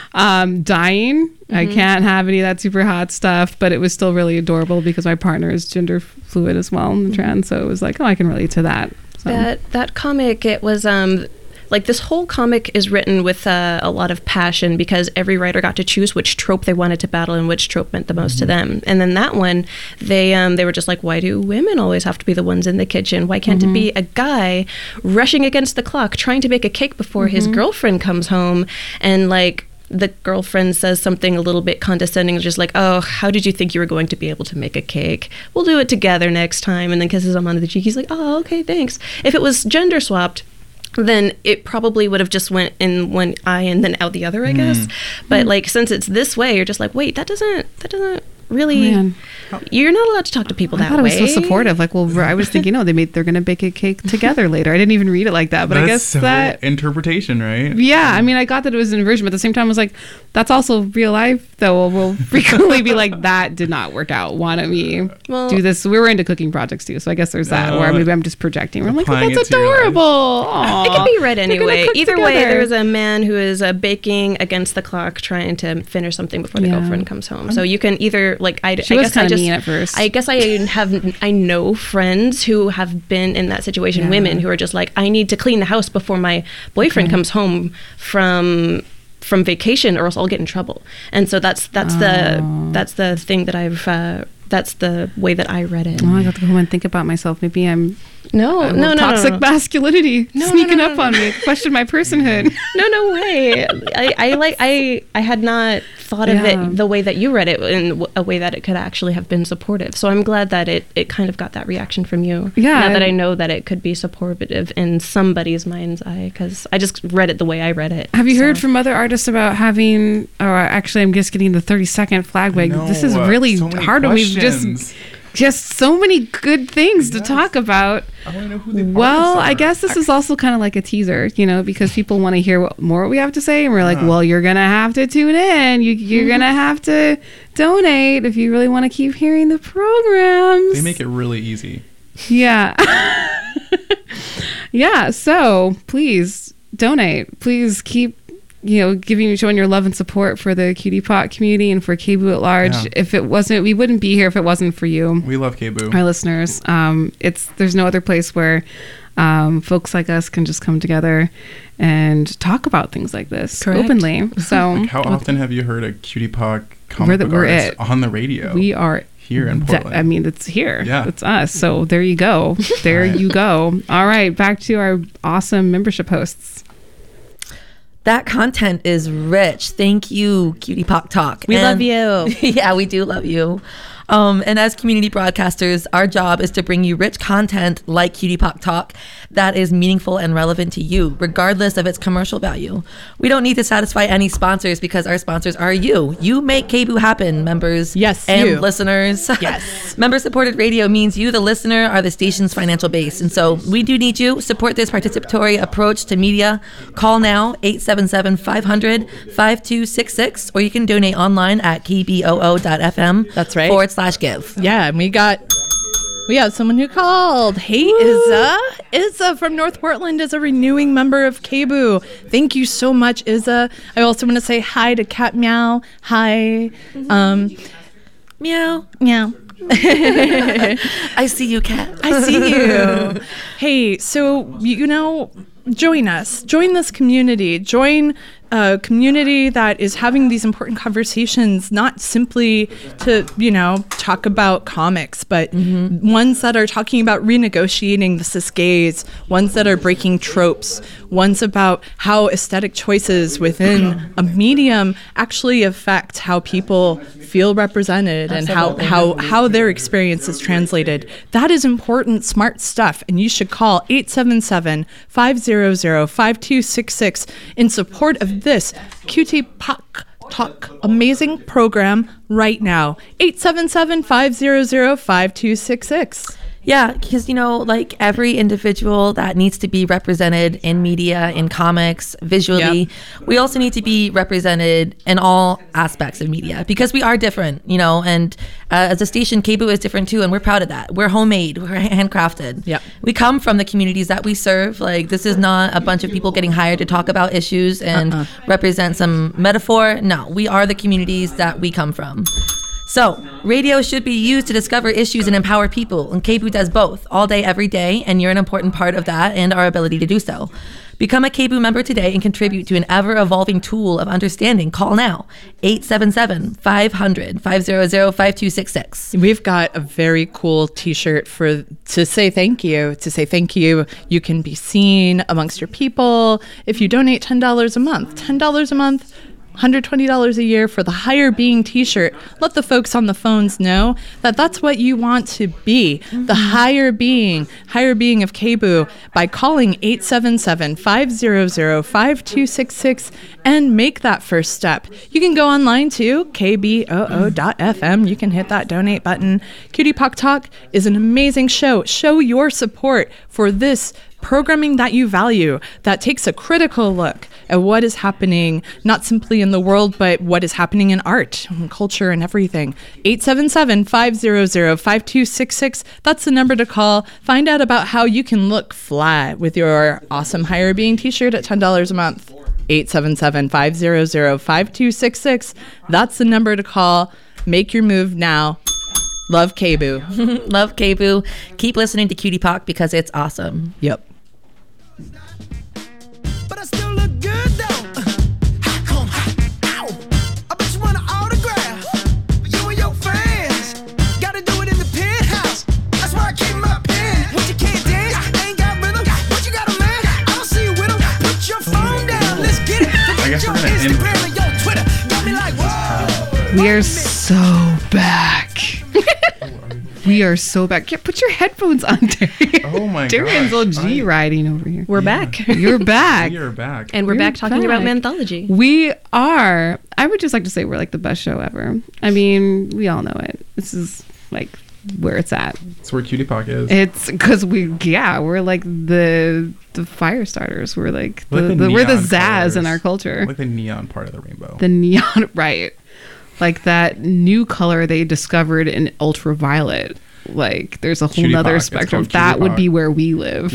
um dying. Mm-hmm. I can't have any of that super hot stuff, but it was still really adorable because my partner is gender fluid as well and mm-hmm. trans, so it was like, oh, I can relate to that. So. That that comic, it was um like this whole comic is written with uh, a lot of passion because every writer got to choose which trope they wanted to battle and which trope meant the most mm-hmm. to them. And then that one, they um, they were just like, why do women always have to be the ones in the kitchen? Why can't mm-hmm. it be a guy rushing against the clock, trying to bake a cake before mm-hmm. his girlfriend comes home? And like, the girlfriend says something a little bit condescending, just like, oh, how did you think you were going to be able to make a cake? We'll do it together next time. And then kisses him on the cheek. He's like, oh, okay, thanks. If it was gender swapped, then it probably would have just went in one eye and then out the other, I guess. Mm. But mm. like, since it's this way, you're just like, wait, that doesn't, that doesn't really, Man. You're not allowed to talk to people I that thought way. It was so supportive. Like, well, I was thinking, oh, they made, they're going to bake a cake together later. I didn't even read it like that, but that's I guess so that interpretation, right? Yeah. I mean, I got that it was an inversion, but at the same time I was like, that's also real life, though. We'll frequently be like, that did not work out. Why don't we well, do this? We were into cooking projects too, so I guess there's that uh, where maybe I'm just projecting. I'm like, oh, that's adorable. It can be read anyway. Either together. way, there's a man who is uh, baking against the clock, trying to finish something before the yeah. girlfriend comes home. So you can either like, I, she I was guess kind I of just, mean at first. I guess I have, I know friends who have been in that situation. Yeah. Women who are just like, I need to clean the house before my boyfriend okay. comes home from. from vacation or else I'll get in trouble. And so that's that's oh. the that's the thing that I've uh, that's the way that I read it. Oh, I got to go home and think about myself. Maybe I'm no I'm no no toxic no, no. masculinity no, sneaking no, no, up no, on no. me. Question my personhood. No, no way. I, I like I I had not thought of yeah. it the way that you read it in a way that it could actually have been supportive. So I'm glad that it it kind of got that reaction from you. Yeah. Now that I know that it could be supportive in somebody's mind's eye, because I just read it the way I read it. Have you so. heard from other artists about having? Or actually, I'm just getting the thirty second flag wig. No, this is really so hard when we've just. Just so many good things yes. to talk about. I want to know who the well, are. I guess this is also kind of like a teaser, you know, because people want to hear what more we have to say, and we're like, uh. well, you're gonna have to tune in. You, you're mm-hmm. gonna have to donate if you really want to keep hearing the programs. They make it really easy. Yeah, yeah. So please donate. Please keep you know, giving, showing your love and support for the Cutie Pot community and for K B O at large. Yeah. If it wasn't, we wouldn't be here if it wasn't for you. We love K B O. Our listeners. Um, it's there's no other place where um, folks like us can just come together and talk about things like this Correct. openly. So, Like how often have you heard a Cutie Pot comic We're the- book we're artist it. on the radio? we are here in that- Portland. I mean, it's here. Yeah. It's us. So there you go. There you go. All right, back to our awesome membership hosts. That content is rich. Thank you, Cutie Pop Talk. We And- love you. Yeah, we do love you. Um, and as community broadcasters, our job is to bring you rich content like Cutie Pop Talk that is meaningful and relevant to you, regardless of its commercial value. We don't need to satisfy any sponsors because our sponsors are you. You make K B O happen, members. Yes, and you. listeners. Yes. Member-supported radio means you, the listener, are the station's financial base. And so we do need you. Support this participatory approach to media. Call now, eight seven seven, five hundred, five two six six, or you can donate online at k b o o dot f m. That's right. Forward slash give. Yeah, and we got we got someone who called. Hey, Izza. Izza from North Portland is a renewing member of K B O. Thank you so much, Izza. I also want to say hi to Cat Meow. Hi. Um, meow. Meow. I see you, Cat. I see you. Hey, so, you know, join us. Join this community. Join a community that is having these important conversations, not simply to, you know, talk about comics, but mm-hmm. ones that are talking about renegotiating the cis gays, ones that are breaking tropes, ones about how aesthetic choices within a medium actually affect how people feel represented Absolutely. and how, how, how their experience is translated. That is important, smart stuff, and you should call eight seven seven, five hundred, five two six six in support of this Cutie Pop Talk amazing program right now. eight seven seven, five hundred, five two six six. Yeah, because, you know, like every individual that needs to be represented in media, in comics, visually, Yep. we also need to be represented in all aspects of media because we are different, you know, and uh, as a station, K B O is different too, and we're proud of that. We're homemade, we're handcrafted. Yep. We come from the communities that we serve. Like, this is not a bunch of people getting hired to talk about issues and Uh-uh. represent some metaphor. No, we are the communities that we come from. So, radio should be used to discover issues and empower people, and K B O does both, all day, every day, and you're an important part of that and our ability to do so. Become a K B O member today and contribute to an ever-evolving tool of understanding. Call now, eight seven seven, five hundred, five hundred, five two six six. We've got a very cool t-shirt for to say thank you. To say thank you, you can be seen amongst your people. If you donate ten dollars a month, ten dollars a month, one hundred twenty dollars a year for the Higher Being t-shirt. Let the folks on the phones know that that's what you want to be. Mm-hmm. The Higher Being, Higher Being of K B O, by calling eight seven seven, five hundred, five two six six and make that first step. You can go online to k b o o dot f m. You can hit that donate button. Cutie Pop Talk is an amazing show. Show your support for this programming that you value, that takes a critical look at what is happening, not simply in the world, but what is happening in art and culture and everything. eight seven seven, five hundred, five two six six. That's the number to call. Find out about how you can look flat with your awesome Higher Being t-shirt at ten dollars a month. eight seven seven, five hundred, five two six six. That's the number to call. Make your move now. Love K B O. Love K B O. Keep listening to Cutie Pop because it's awesome. Yep. But I still look good though. How come? Ow! I bet you want an autograph. You and your fans gotta do it in the penthouse. That's why I keep my pen. What you can't dance, ain't got rhythm. What you got a man? I don't see you with him. Put your phone down. Let's get it. I guess your we're gonna end Instagram and your Twitter. Got me like whoa. We are so back. We are so back. Yeah, put your headphones on, Darian. Oh my god. Darian's all G riding over here. We're back. You're back. We are back. And we're We're back talking about back. Manthology. We are. I would just like to say we're like the best show ever. I mean, we all know it. This is like where it's at. It's where Cutie Pop is. It's because we, yeah, we're like the the fire starters. We're like the, Like the the we're the neon zazz colors. in our culture. Like the neon part of the rainbow. The neon, right? Like that new color they discovered in ultraviolet. Like there's a whole Cutie nother Pop. It's spectrum. called That Cutie would Pop. be where we live. Yeah.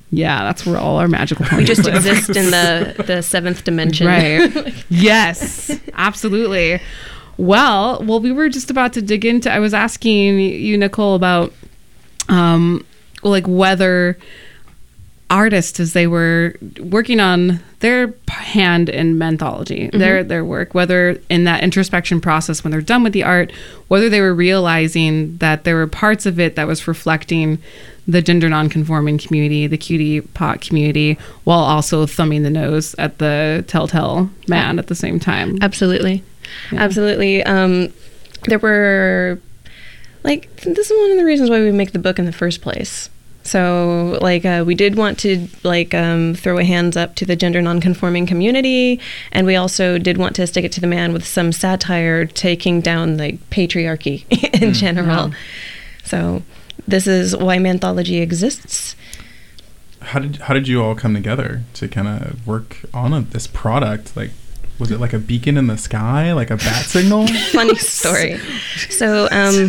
Yeah, that's where all our magical We ponies just live. exist in the, the seventh dimension. Right. Yes, absolutely. Well, well, we were just about to dig into, I was asking you, Nicole, about um, like whether artists, as they were working on their hand in Menthology, mm-hmm. their their work, whether in that introspection process when they're done with the art, whether they were realizing that there were parts of it that was reflecting the gender nonconforming community, the cutie pot community, while also thumbing the nose at the Telltale man at the same time. Absolutely. Yeah. Absolutely. Um, there were, like, this is one of the reasons why we make the book in the first place. So, like, uh, we did want to, like, um, throw a hands up to the gender nonconforming community, and we also did want to stick it to the man with some satire, taking down, like, patriarchy in mm, general. Yeah. So, this is why Menthology exists. How did how did you all come together to kind of work on a, this product? Like, was it like a beacon in the sky, like a bat signal? Funny story. So, um,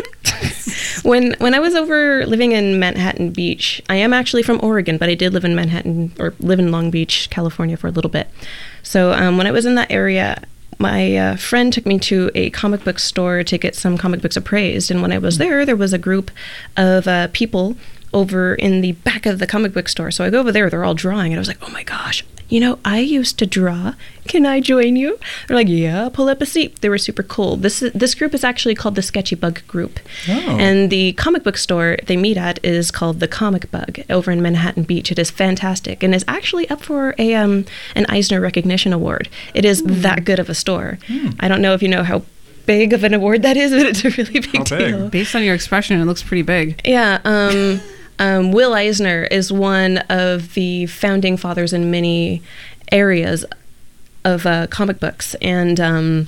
when when I was over living in Manhattan Beach, I am actually from Oregon, but I did live in Manhattan, or live in Long Beach, California for a little bit. So um, when I was in that area, my uh, friend took me to a comic book store to get some comic books appraised. And when I was there, there was a group of uh, people over in the back of the comic book store. So I go over there, they're all drawing, and I was like, oh my gosh, you know, I used to draw. Can I join you? They're like, yeah, pull up a seat. They were super cool. This this group is actually called the Sketchy Bug Group. Oh. And the comic book store they meet at is called the Comic Bug over in Manhattan Beach. It is fantastic and is actually up for a um, an Eisner Recognition Award. It is mm. that good of a store. Mm. I don't know if you know how big of an award that is, but it's a really big, how deal. Big? Based on your expression, it looks pretty big. Yeah. Um, um, Will Eisner is one of the founding fathers in many areas of uh, comic books, and um,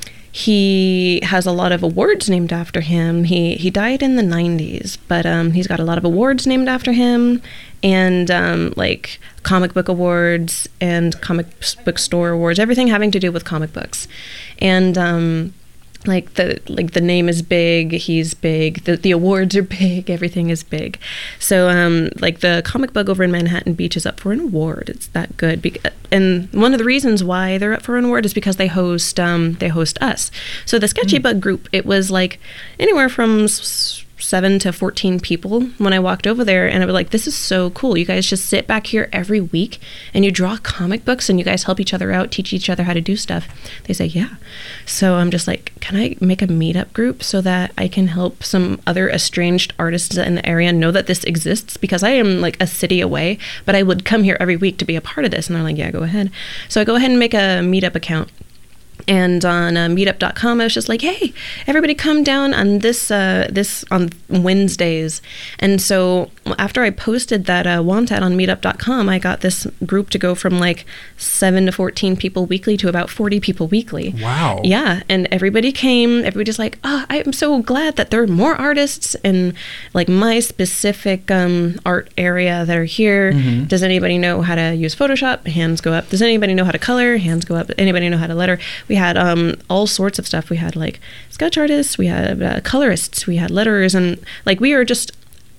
he has a lot of awards named after him. He he died in the nineties, but um, he's got a lot of awards named after him, and um, like comic book awards and comic book store awards, everything having to do with comic books. And um, like the like the name is big, he's big, the, the awards are big, everything is big. So um, like the Comic Bug over in Manhattan Beach is up for an award. It's that good. Be- and one of the reasons why they're up for an award is because they host um, they host us. So the Sketchy mm. Bug group, it was like anywhere from s- seven to fourteen people when I walked over there, and I was like, this is so cool. You guys just sit back here every week and you draw comic books and you guys help each other out, teach each other how to do stuff. They say, yeah. So I'm just like, can I make a meetup group so that I can help some other estranged artists in the area know that this exists? Because I am like a city away, but I would come here every week to be a part of this. And they're like, yeah, go ahead. So I go ahead and make a meetup account. And on uh, meetup dot com, I was just like, hey, everybody come down on this uh, this on Wednesdays. And so after I posted that uh, want ad on meetup dot com, I got this group to go from like seven to fourteen people weekly to about forty people weekly. Wow. Yeah. And everybody came. Everybody's like, oh, I'm so glad that there are more artists in like my specific um, art area that are here. Mm-hmm. Does anybody know how to use Photoshop? Hands go up. Does anybody know how to color? Hands go up. Anybody know how to letter? We had um, all sorts of stuff. We had like sketch artists, we had uh, colorists, we had letterers, and like we were just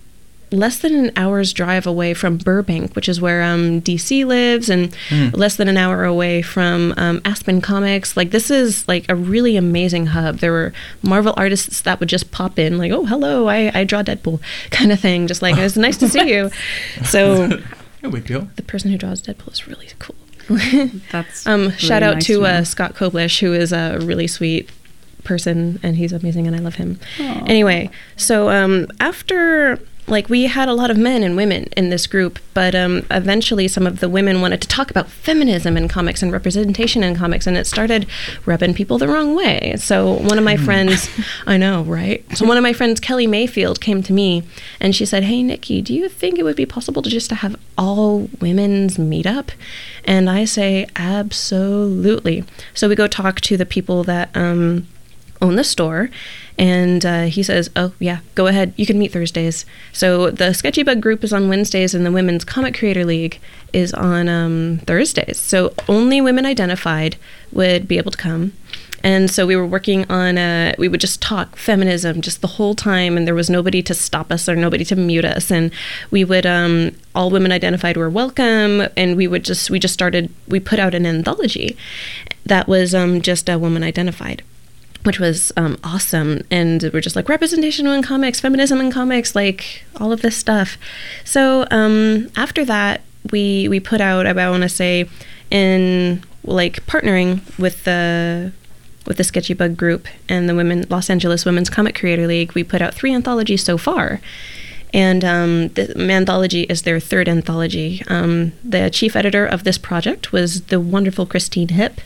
less than an hour's drive away from Burbank, which is where um, D C lives, and mm. less than an hour away from um, Aspen Comics. Like this is like a really amazing hub. There were Marvel artists that would just pop in, like, oh, hello, I, I draw Deadpool, kind of thing. Just like, it's nice to see you. So no big deal. The person who draws Deadpool is really cool. That's um really shout out nice to to uh, Scott Koblish, who is a really sweet person, and he's amazing and I love him. Aww. Anyway, so um after like we had a lot of men and women in this group, but um eventually some of the women wanted to talk about feminism in comics and representation in comics, and it started rubbing people the wrong way. So one of my friends, I know, right? So one of my friends, Kelly Mayfield, came to me and she said, hey Nikki, do you think it would be possible to just to have all women's meetup? And I say, absolutely. So we go talk to the people that um own the store, and uh, he says, oh yeah, go ahead, you can meet Thursdays. So the Sketchy Bug group is on Wednesdays, and the Women's Comic Creator League is on um, Thursdays. So only women identified would be able to come. and so we were working on a, we would just talk feminism just the whole time, and there was nobody to stop us or nobody to mute us. And we would, um, all women identified were welcome. And we would just, we just started, we put out an anthology that was um, just a woman identified, which was um, awesome. And we're just like representation in comics, feminism in comics, like all of this stuff. So um, after that, we, we put out, I want to say, in like partnering with the with the Sketchy Bug group and the women Los Angeles Women's Comic Creator League, we put out three anthologies so far. And um, the anthology is their third anthology. Um, the chief editor of this project was the wonderful Christine Hipp.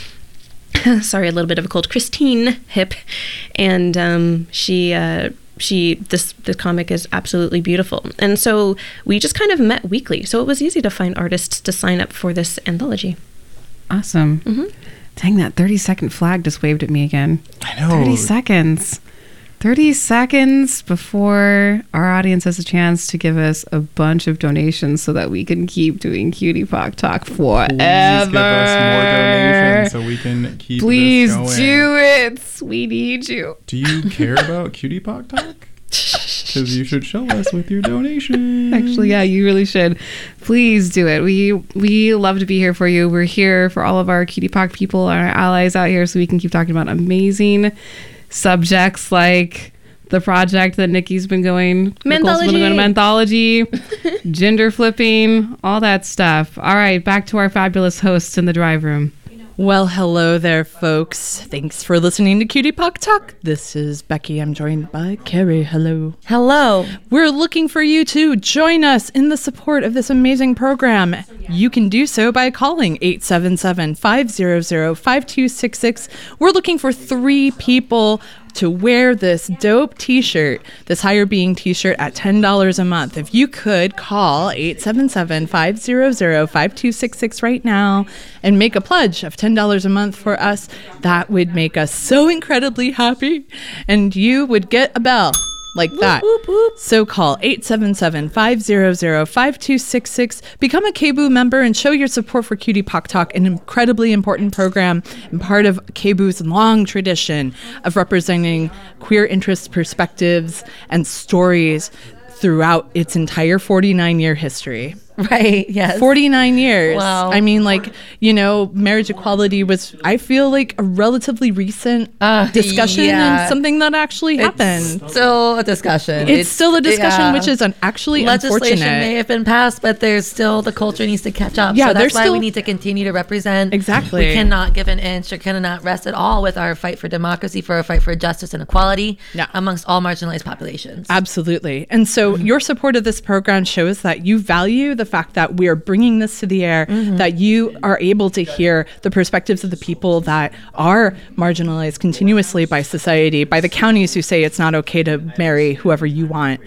Sorry, a little bit of a cold. Christine Hipp. And um, she... Uh, she this the comic is absolutely beautiful. And so we just kind of met weekly. So it was easy to find artists to sign up for this anthology. Awesome. Mm-hmm. Dang, that thirty second flag just waved at me again. I know. thirty seconds. thirty seconds before our audience has a chance to give us a bunch of donations so that we can keep doing Cutie Pock Talk forever. Please give us more donations so we can keep Please this going. do it. We need you. Do you care about Cutie Pock Talk? Because you should show us with your donation. Actually, yeah, you really should. Please do it. We we love to be here for you. We're here for all of our Cutie Pock people, our allies out here, so we can keep talking about amazing subjects like the project that Nikki's been going, Nicole's been going to Menthology, gender flipping, all that stuff. All right, back to our fabulous hosts in the drive room. Well, hello there, folks. Thanks for listening to Cutie Pock Talk. This is Becky. I'm joined by Carrie. Hello. Hello. We're looking for you to join us in the support of this amazing program. You can do so by calling eight seven seven, five zero zero, five two six six. We're looking for three people to wear this dope t-shirt, this Higher Being t-shirt at ten dollars a month. If you could call eight seven seven, five zero zero, five two six six right now and make a pledge of ten dollars a month for us, that would make us so incredibly happy. And you would get a bell like that. Whoop, whoop, whoop. So call eight seven seven, five zero zero, five two six six. Become a K B U member and show your support for Cutie Pock Talk, an incredibly important program and part of K B U's long tradition of representing queer interests, perspectives, and stories throughout its entire forty-nine year history. Right, yes. forty-nine years. Wow. I mean, like, you know, marriage equality was, I feel like, a relatively recent uh, discussion yeah. and something that actually happened. It's still a discussion. It's, it's still a discussion, yeah. which is an actually Legislation unfortunate. may have been passed, but there's still, the culture needs to catch up. Yeah, so that's why still, we need to continue to represent. Exactly. We cannot give an inch or cannot rest at all with our fight for democracy, for our fight for justice and equality yeah. amongst all marginalized populations. Absolutely. And so mm-hmm. your support of this program shows that you value the fact that we are bringing this to the air, mm-hmm. that you are able to hear the perspectives of the people that are marginalized continuously by society, by the counties who say it's not okay to marry whoever you want.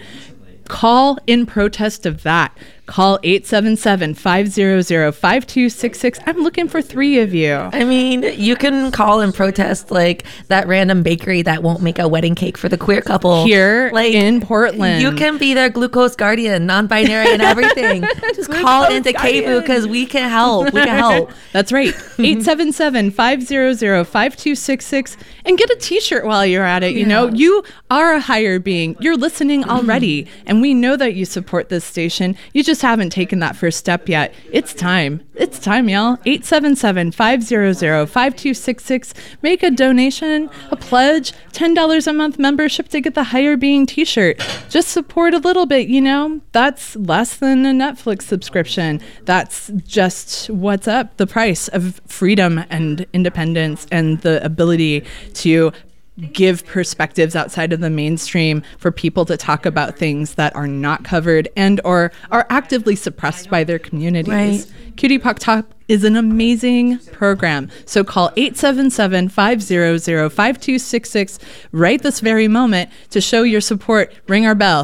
Call in protest of that. Call eight seven seven, five zero zero, five two six six. I'm looking for three of you. I mean, you can call and protest like that random bakery that won't make a wedding cake for the queer couple. Here like, in Portland. You can be their glucose guardian, non-binary and everything. Just call into K B U because we can help. We can help. That's right. eight seven seven, five zero zero, five two six six. And get a t-shirt while you're at it. You yeah. know, you are a higher being. You're listening already. And we know that you support this station. You just haven't taken that first step yet. It's time. It's time, y'all. eight seven seven, five zero zero, five two six six. Make a donation, a pledge, ten dollars a month membership to get the Higher Being t-shirt. Just support a little bit, you know? That's less than a Netflix subscription. That's just what's up, the price of freedom and independence and the ability to give perspectives outside of the mainstream for people to talk about things that are not covered and or are actively suppressed by their communities. Right. Cutie Pock Talk is an amazing program. So call eight seven seven, five zero zero, five two six six right this very moment to show your support. Ring our bell.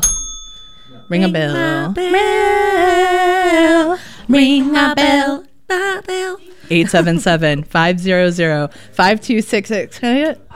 Ring, Ring a bell. bell. Ring a bell. bell. eight seven seven, five zero zero, five two six six.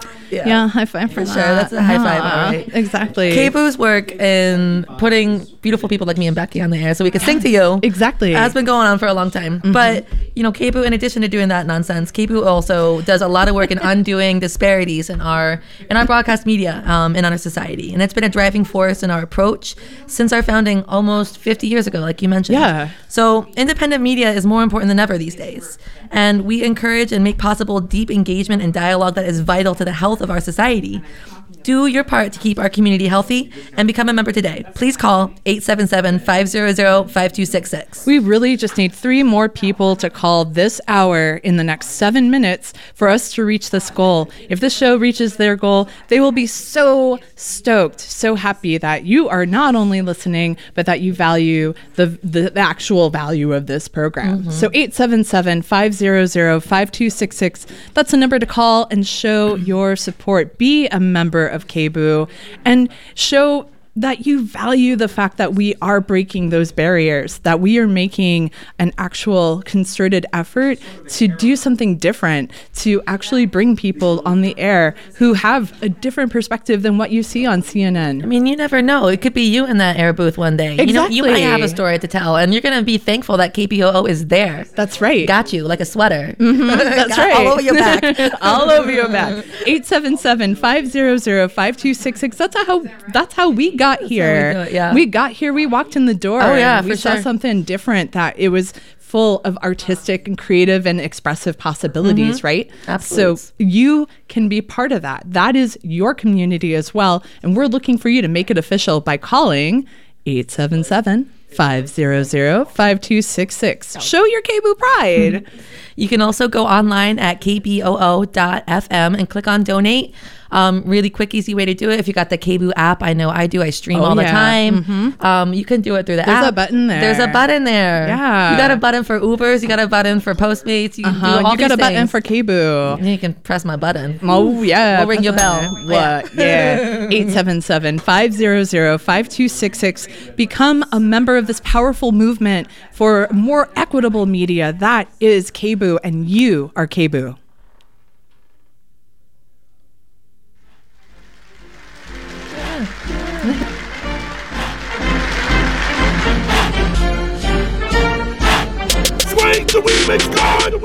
Yeah, yeah high five for, for that. sure. That's a high five, Uh-huh. all right? Exactly. K-Boo's work in putting beautiful people like me and Becky on the air so we can sing to you. Exactly. Has been going on for a long time. Mm-hmm. But, you know, K-Boo, in addition to doing that nonsense, K-Boo also does a lot of work in undoing disparities in our in our broadcast media um, and in our society. And it's been a driving force in our approach since our founding almost fifty years ago, like you mentioned. Yeah. So independent media is more important than ever these days. And we encourage and make possible deep engagement and dialogue that is vital to the health of our society. Do your part to keep our community healthy and become a member today. Please call eight seven seven, five zero zero, five two six six. We really just need three more people to call this hour in the next seven minutes for us to reach this goal. If this show reaches their goal, they will be so stoked, so happy that you are not only listening, but that you value the, the, the actual value of this program. Mm-hmm. So eight seven seven, five zero zero, five two six six, that's the number to call and show your support. Be a member of K-Boo and show that you value the fact that we are breaking those barriers, that we are making an actual concerted effort to do something different, to actually bring people on the air who have a different perspective than what you see on C N N. I mean, you never know. It could be you in that air booth one day. Exactly. You know, you might have a story to tell, and you're going to be thankful that K P O O is there. That's right. Got you, like a sweater. Mm-hmm. That's Got right. All over your back. All over your back. eight seven seven, five zero zero, five two six six. That's how that's how we got here. we do it, yeah. We got here, we walked in the door. Oh, yeah, and we for saw sure. something different, that it was full of artistic and creative and expressive possibilities, Mhm. right? Absolutely. So you can be part of that. That is your community as well. And we're looking for you to make it official by calling eight seven seven, five zero zero, five two six six. Show your K-Boo pride. You can also go online at k b o o dot f m and click on donate. Um, really quick, easy way to do it. If you got the K-Boo app, I know I do. I stream Oh, all the yeah. time. Mhm. Um, you can do it through the There's app. a button there. There's a button there. Yeah. You got a button for Ubers. You got a button for Postmates. You, can Uh-huh. do all You got these a button things. for K-Boo. And you can press my button. Oh, yeah. We'll ring your bell. What? Yeah. eight seven seven, five zero zero, five two six six. Become a member of this powerful movement for more equitable media. That is K-Boo, and you are K-Boo. Swing the remix god!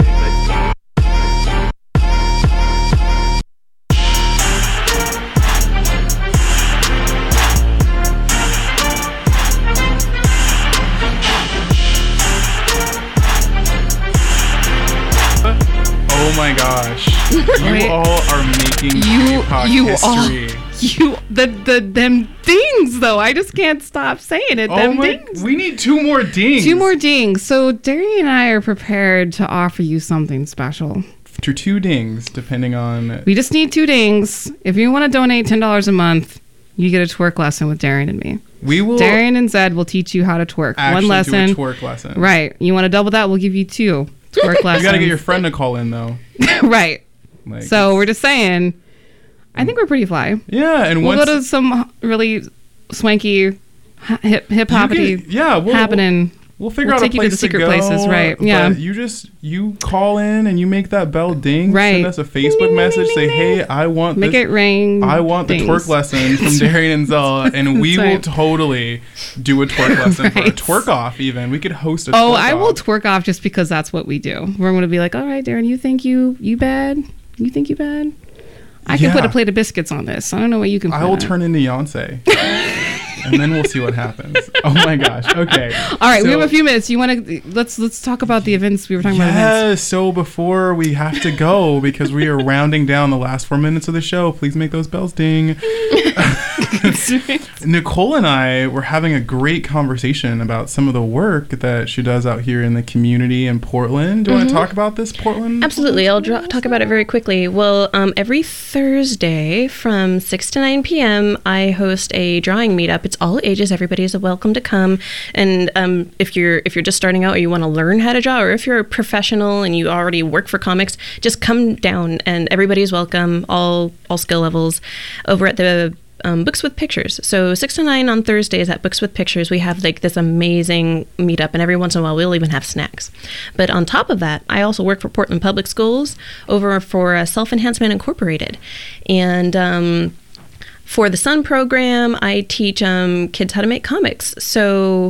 Oh my gosh. You Wait. all are making You, K-pop you history. all, you, the, the, them dings though. I just can't stop saying it. Oh them my, dings. we need two more dings. Two more dings. So Derry and I are prepared to offer you something special. To two dings, depending on. We just need two dings. If you want to donate ten dollars a month, you get a twerk lesson with Darian and me. We will Darian and Zed will teach you how to twerk. actually One lesson. do a twerk lesson. Right. You want to double that? We'll give you two twerk lessons. You gotta get your friend to call in though. Right. Like, So we're just saying, I think we're pretty fly. Yeah, and we'll once go to some really swanky, hi- hip hip You hoppity can- yeah, we'll- happening. We'll figure We'll out take a you place to the secret go, places, right? Yeah. But you just you call in and you make that bell ding. Right. Send us a Facebook message. Say, hey, I want Make this, it ring. I want the things. twerk lesson from Darian and Zella, and we That's will right. totally do a twerk lesson for a Right. twerk off. Even we could host a. Oh, twerk I off. will twerk off just because that's what we do. We're going to be like, all right, Darren, you think you you bad? You think you bad? I can Yeah. put a plate of biscuits on this. I don't know what you can. I put will on it. turn into Beyonce, and then we'll see what happens. Oh my gosh. Okay. All right, we So- have a few minutes. You want to let's let's talk about the events we were talking about. Events. Yes. So before we have to go, because we are rounding down the last four minutes of the show, please make those bells ding. Nicole and I were having a great conversation about some of the work that she does out here in the community in Portland. Do you want Mhm. to talk about this, Portland? Absolutely. I'll dr- talk about it very quickly. Well, um, every Thursday from six to nine p.m., I host a drawing meetup. It's all ages. Everybody is welcome to come. And um, if you're if you're just starting out or you want to learn how to draw, or if you're a professional and you already work for comics, just come down and everybody is welcome, all all skill levels, over at the um, Books with Pictures. So six to nine on Thursdays at Books with Pictures, we have like this amazing meetup, and every once in a while we'll even have snacks. But on top of that, I also work for Portland Public Schools over for uh, Self Enhancement Incorporated. And um, for the Sun program, I teach um, kids how to make comics. So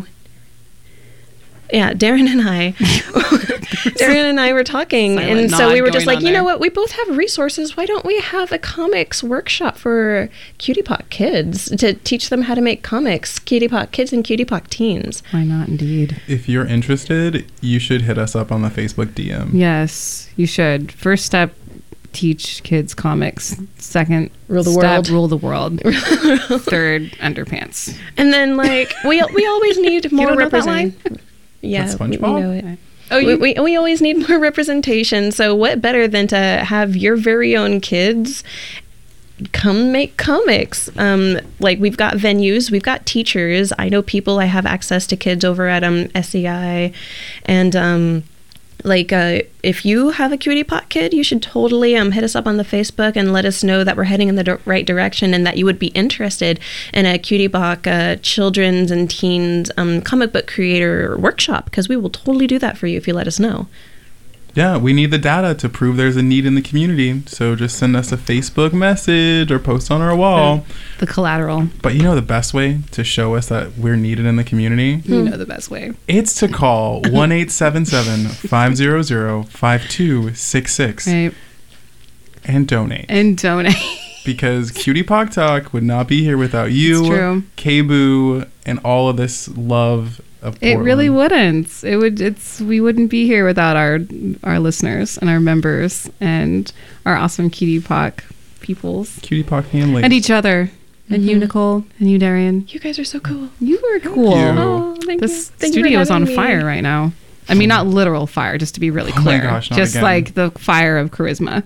yeah, Darren and I, Darren and I were talking, Silent and so we were nod just going like, on you know there. what? We both have resources. Why don't we have a comics workshop for Cutie Pot kids to teach them how to make comics? Cutie Pot kids and Cutie Pot teens. Why not, indeed? If you're interested, you should hit us up on the Facebook D M. Yes, you should. First step, teach kids comics. Second Rule the step, world. rule the world. Third, underpants. And then like we we always need more don't know that representation. Yeah, That's we, we SpongeBob? know it. Oh, we, you- we, we always need more representation. So what better than to have your very own kids come make comics? Um, like we've got venues, we've got teachers. I know people. I have access to kids over at um S E I, and um. Like, uh, if you have a Cutie Pot kid, you should totally um, hit us up on the Facebook and let us know that we're heading in the di- right direction and that you would be interested in a Cutie Pot uh, children's and teens um, comic book creator workshop, because we will totally do that for you if you let us know. Yeah, we need the data to prove there's a need in the community. So just send us a Facebook message or post on our wall. The collateral. But you know the best way to show us that we're needed in the community? You know the best way. It's to call one eight seven seven, five zero zero, five two six six Right. and donate. And donate. Because Cutie Pot Talk would not be here without you, It's true. K-Boo, and all of this love of It Portland. really wouldn't. It would. It's. We wouldn't be here without our our listeners and our members and our awesome Cutie Pot peoples Cutie Pot family. and each other. And you, Mhm. Nicole, and you, Darian. You guys are so cool. You are cool. you. Oh, thank This you. Thank you for studio is on having me. fire right now. I mean, not literal fire, just to be really Oh my clear. gosh, not just again. like the fire of charisma.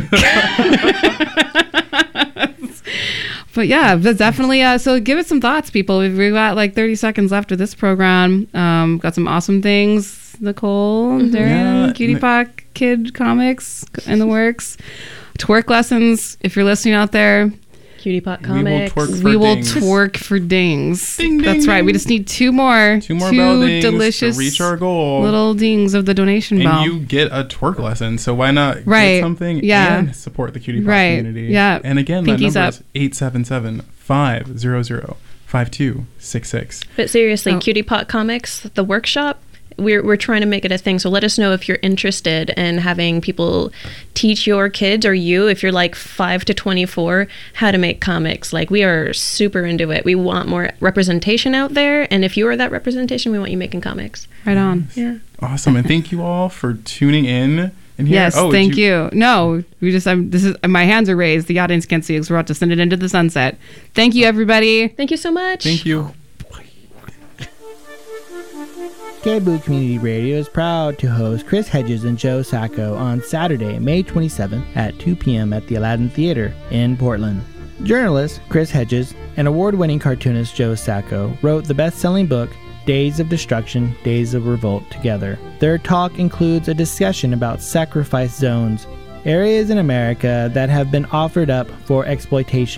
But yeah, but definitely. Uh, so give it some thoughts, people. We've, we've got like thirty seconds left of this program. Um, got some awesome things. Nicole, Darren, Yeah, Cutie Ni- Pot Kid comics in the works. Twerk lessons. If you're listening out there, Cutie Pot We will comics. twerk for we will dings. twerk for dings. Ding, ding, That's right. We ding. just need two more. Two more bell dings delicious to reach our goal. little dings of the donation and bell. you get a twerk lesson, so why not Right. get something Yeah. and support the Cutie Pot Right. community? Yeah. And again, Pinkies that number up. is eight seven seven, five zero zero, five two six six. But seriously, Oh. Cutie Pot Comics, the workshop, we're we're trying to make it a thing. So let us know if you're interested in having people teach your kids or you, if you're like five to twenty-four, how to make comics. Like, we are super into it. We want more representation out there, and if you are that representation, we want you making comics. Right on. Yeah. Awesome. And thank you all for tuning in. And here, Yes, oh, thank did you, No, we just. I'm. This is. My hands are raised. The audience can't see because we're about to send it into the sunset. Thank you, everybody. Thank you so much. Thank you. K-Boo Community Radio is proud to host Chris Hedges and Joe Sacco on Saturday, May twenty-seventh at two p.m. at the Aladdin Theater in Portland. Journalist Chris Hedges and award-winning cartoonist Joe Sacco wrote the best-selling book Days of Destruction, Days of Revolt together. Their talk includes a discussion about sacrifice zones, areas in America that have been offered up for exploitation.